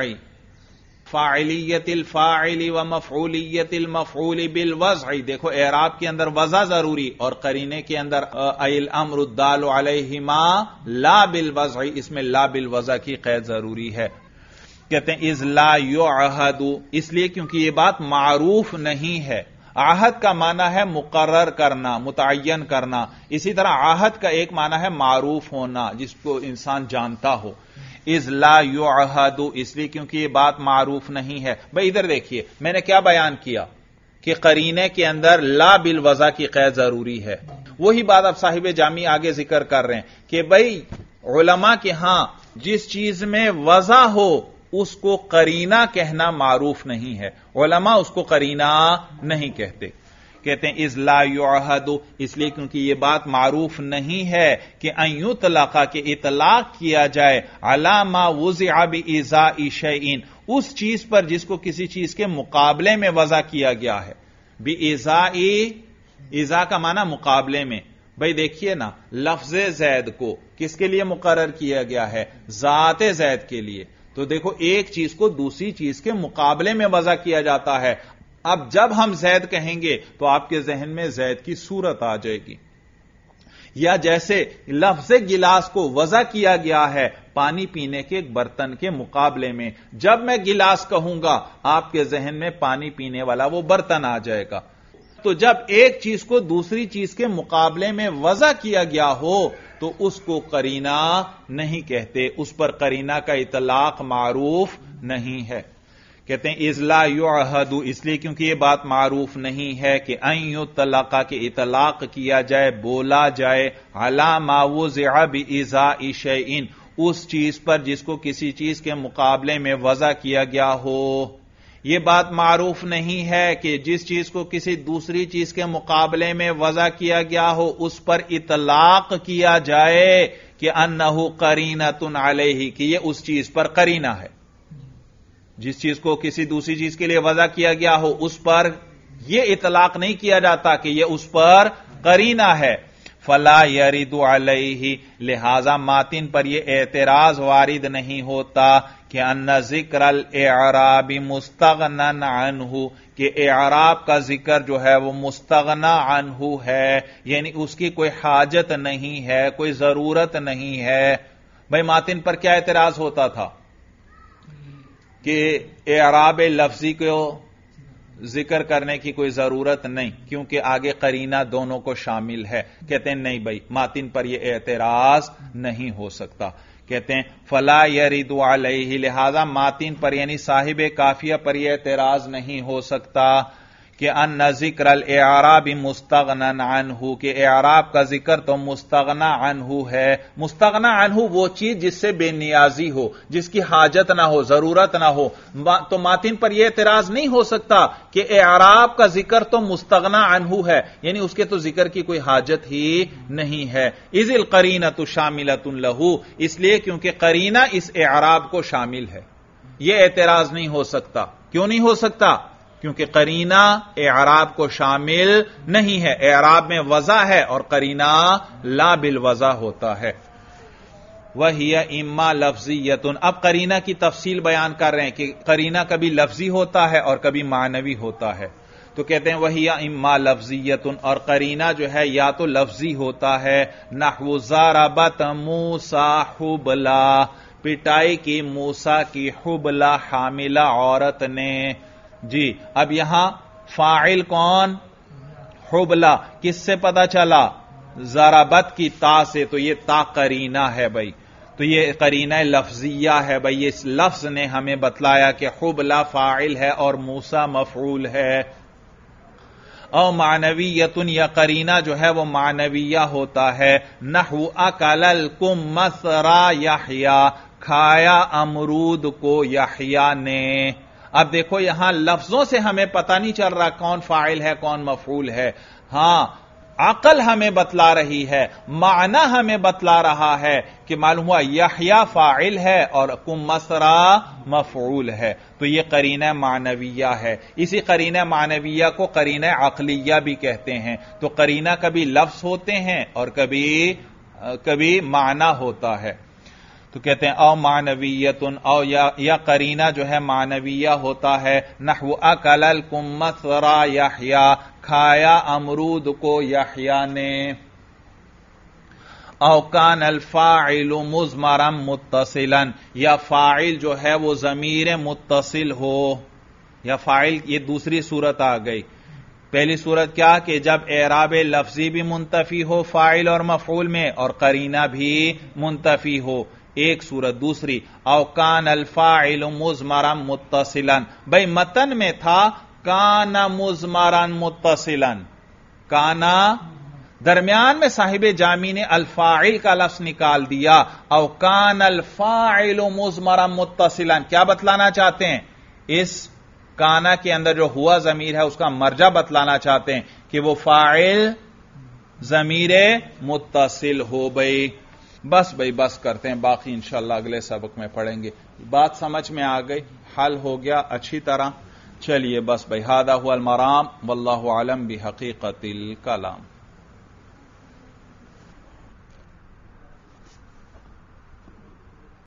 فاعلیت الفاعل و مفعولیت المفعول بالوضع۔ دیکھو اعراب کے اندر وضع ضروری اور قرینے کے اندر ای الامر الدال علیہ ما لا بالوضع، اس میں لا بالوضع کی قید ضروری ہے۔ کہتے ہیں اذ لا یعہد، اس لیے کیونکہ یہ بات معروف نہیں ہے۔ عہد کا معنی ہے مقرر کرنا، متعین کرنا، اسی طرح عہد کا ایک معنی ہے معروف ہونا، جس کو انسان جانتا ہو۔ اذ لا یعہد، اس لیے کیونکہ یہ بات معروف نہیں ہے۔ بھئی ادھر دیکھیے میں نے کیا بیان کیا کہ قرینے کے اندر لا بالوضع کی قید ضروری ہے، وہی بات اب صاحب جامی آگے ذکر کر رہے ہیں کہ بھئی علماء کے ہاں جس چیز میں وضع ہو اس کو قرینہ کہنا معروف نہیں ہے، علماء اس کو قرینہ نہیں کہتے۔ کہتے ہیں اذ لا یعہد، اس لیے کیونکہ یہ بات معروف نہیں ہے کہ ان یطلق، کہ اطلاق کیا جائے علی ما وضع بإزاء شیء، اس چیز پر جس کو کسی چیز کے مقابلے میں وضع کیا گیا ہے۔ بإزاء، ازاء کا معنی مقابلے میں۔ بھئی دیکھیے نا، لفظ زید کو کس کے لیے مقرر کیا گیا ہے؟ ذات زید کے لیے۔ تو دیکھو ایک چیز کو دوسری چیز کے مقابلے میں وضع کیا جاتا ہے۔ اب جب ہم زید کہیں گے تو آپ کے ذہن میں زید کی صورت آ جائے گی، یا جیسے لفظ گلاس کو وضع کیا گیا ہے پانی پینے کے ایک برتن کے مقابلے میں، جب میں گلاس کہوں گا آپ کے ذہن میں پانی پینے والا وہ برتن آ جائے گا۔ تو جب ایک چیز کو دوسری چیز کے مقابلے میں وضع کیا گیا ہو تو اس کو قرینہ نہیں کہتے، اس پر قرینہ کا اطلاق معروف نہیں ہے۔ کہتے ہیں اذ لا یعہد، اس لیے کیونکہ یہ بات معروف نہیں ہے کہ ان یطلق، کہ اطلاق کیا جائے، بولا جائے علی ما وضع بإزاء شیء، اس چیز پر جس کو کسی چیز کے مقابلے میں وضع کیا گیا ہو۔ یہ بات معروف نہیں ہے کہ جس چیز کو کسی دوسری چیز کے مقابلے میں وضع کیا گیا ہو اس پر اطلاق کیا جائے کہ انہ قرینۃ علیہ، کہ یہ اس چیز پر قرینہ ہے۔ جس چیز کو کسی دوسری چیز کے لیے وضع کیا گیا ہو اس پر یہ اطلاق نہیں کیا جاتا کہ یہ اس پر قرینہ ہے۔ فلا یرد علیہ، لہذا ماتن پر یہ اعتراض وارد نہیں ہوتا کہ ان ذکر الاعراب مستغنا عنہ، کہ اعراب کا ذکر جو ہے وہ مستغنا عنہ ہے، یعنی اس کی کوئی حاجت نہیں ہے، کوئی ضرورت نہیں ہے۔ بھئی ماتن پر کیا اعتراض ہوتا تھا کہ اعراب لفظی کو ذکر کرنے کی کوئی ضرورت نہیں کیونکہ آگے قرینہ دونوں کو شامل ہے۔ کہتے ہیں نہیں بھائی، ماتن پر یہ اعتراض نہیں ہو سکتا۔ کہتے ہیں فلا یرد علیہ، لہذا ماتن پر یعنی صاحب کافیہ پر یہ اعتراض نہیں ہو سکتا کہ ان ذکر الاعراب مستغنا عنہ، کہ اعراب کا ذکر تو مستغنا عنہ ہے۔ مستغنا عنہ وہ چیز جس سے بے نیازی ہو، جس کی حاجت نہ ہو، ضرورت نہ ہو، تو ماتن پر یہ اعتراض نہیں ہو سکتا کہ اعراب کا ذکر تو مستغنا عنہ ہے، یعنی اس کے تو ذکر کی کوئی حاجت ہی نہیں ہے۔ اذ القرینۃ شاملۃ لہ، اس لیے کیونکہ قرینہ اس اعراب کو شامل ہے، یہ اعتراض نہیں ہو سکتا۔ کیوں نہیں ہو سکتا؟ کیونکہ قرینہ اعراب کو شامل نہیں ہے، اعراب میں وضع ہے اور قرینہ لا بالوضع ہوتا ہے۔ وَهِيَ اِمَّا لَفْظِيَّةٌ، اب قرینہ کی تفصیل بیان کر رہے ہیں کہ قرینہ کبھی لفظی ہوتا ہے اور کبھی معنوی ہوتا ہے۔ تو کہتے ہیں وَهِيَ اِمَّا لَفْظِيَّةٌ، اور قرینہ جو ہے یا تو لفظی ہوتا ہے، نحو ضربت موسیٰ حبلا، پٹائی کی موسیٰ کی حبلہ حاملہ عورت نے. جی اب یہاں فاعل کون؟ حبلہ. کس سے پتا چلا؟ ضربت کی تا سے. تو یہ تا قرینہ ہے بھائی، تو یہ قرینہ لفظیہ ہے بھائی. اس لفظ نے ہمیں بتلایا کہ حبلہ فاعل ہے اور موسیٰ مفعول ہے. او معنویت، یا قرینہ جو ہے وہ معنویہ ہوتا ہے. نحو اکل الکمثرا یحییٰ، کھایا امرود کو یحییٰ نے. اب دیکھو یہاں لفظوں سے ہمیں پتہ نہیں چل رہا کون فاعل ہے کون مفعول ہے. ہاں عقل ہمیں بتلا رہی ہے، معنی ہمیں بتلا رہا ہے کہ معلوم ہوا یحییٰ فاعل ہے اور کمثرا مفعول ہے. تو یہ قرینہ معنویہ ہے. اسی قرینہ معنویہ کو قرینہ عقلیہ بھی کہتے ہیں. تو قرینہ کبھی لفظ ہوتے ہیں اور کبھی کبھی معنی ہوتا ہے. تو کہتے ہیں او معنویت، او یا, یا قرینہ جو ہے معنویہ ہوتا ہے. نحو اکل الکمثرا یحییٰ، کھایا امرود کو یحییٰ نے. او کان الفاعل مضمرا متصلا، یا فاعل جو ہے وہ ضمیر متصل ہو. یا فاعل، یہ دوسری صورت آ گئی. پہلی صورت کیا کہ جب اعراب لفظی بھی منتفی ہو فاعل اور مفعول میں اور قرینہ بھی منتفی ہو، ایک صورت. دوسری او کان الفاعل مضمرا متصلا، بھائی متن میں تھا کان مضمرا متصلا، کانا درمیان میں صاحب جامی نے الفاعل کا لفظ نکال دیا. او کان الفاعل مضمرا متصلا، کیا بتلانا چاہتے ہیں؟ اس کانا کے اندر جو ہوا ضمیر ہے اس کا مرجع بتلانا چاہتے ہیں کہ وہ فاعل ضمیر متصل ہو. بھائی بس بھائی بس کرتے ہیں، باقی انشاءاللہ اگلے سبق میں پڑھیں گے. بات سمجھ میں آ گئی، حل ہو گیا اچھی طرح. چلیے بس بھائی، ھذا ھو المرام واللہ اعلم بحقیقت الکلام.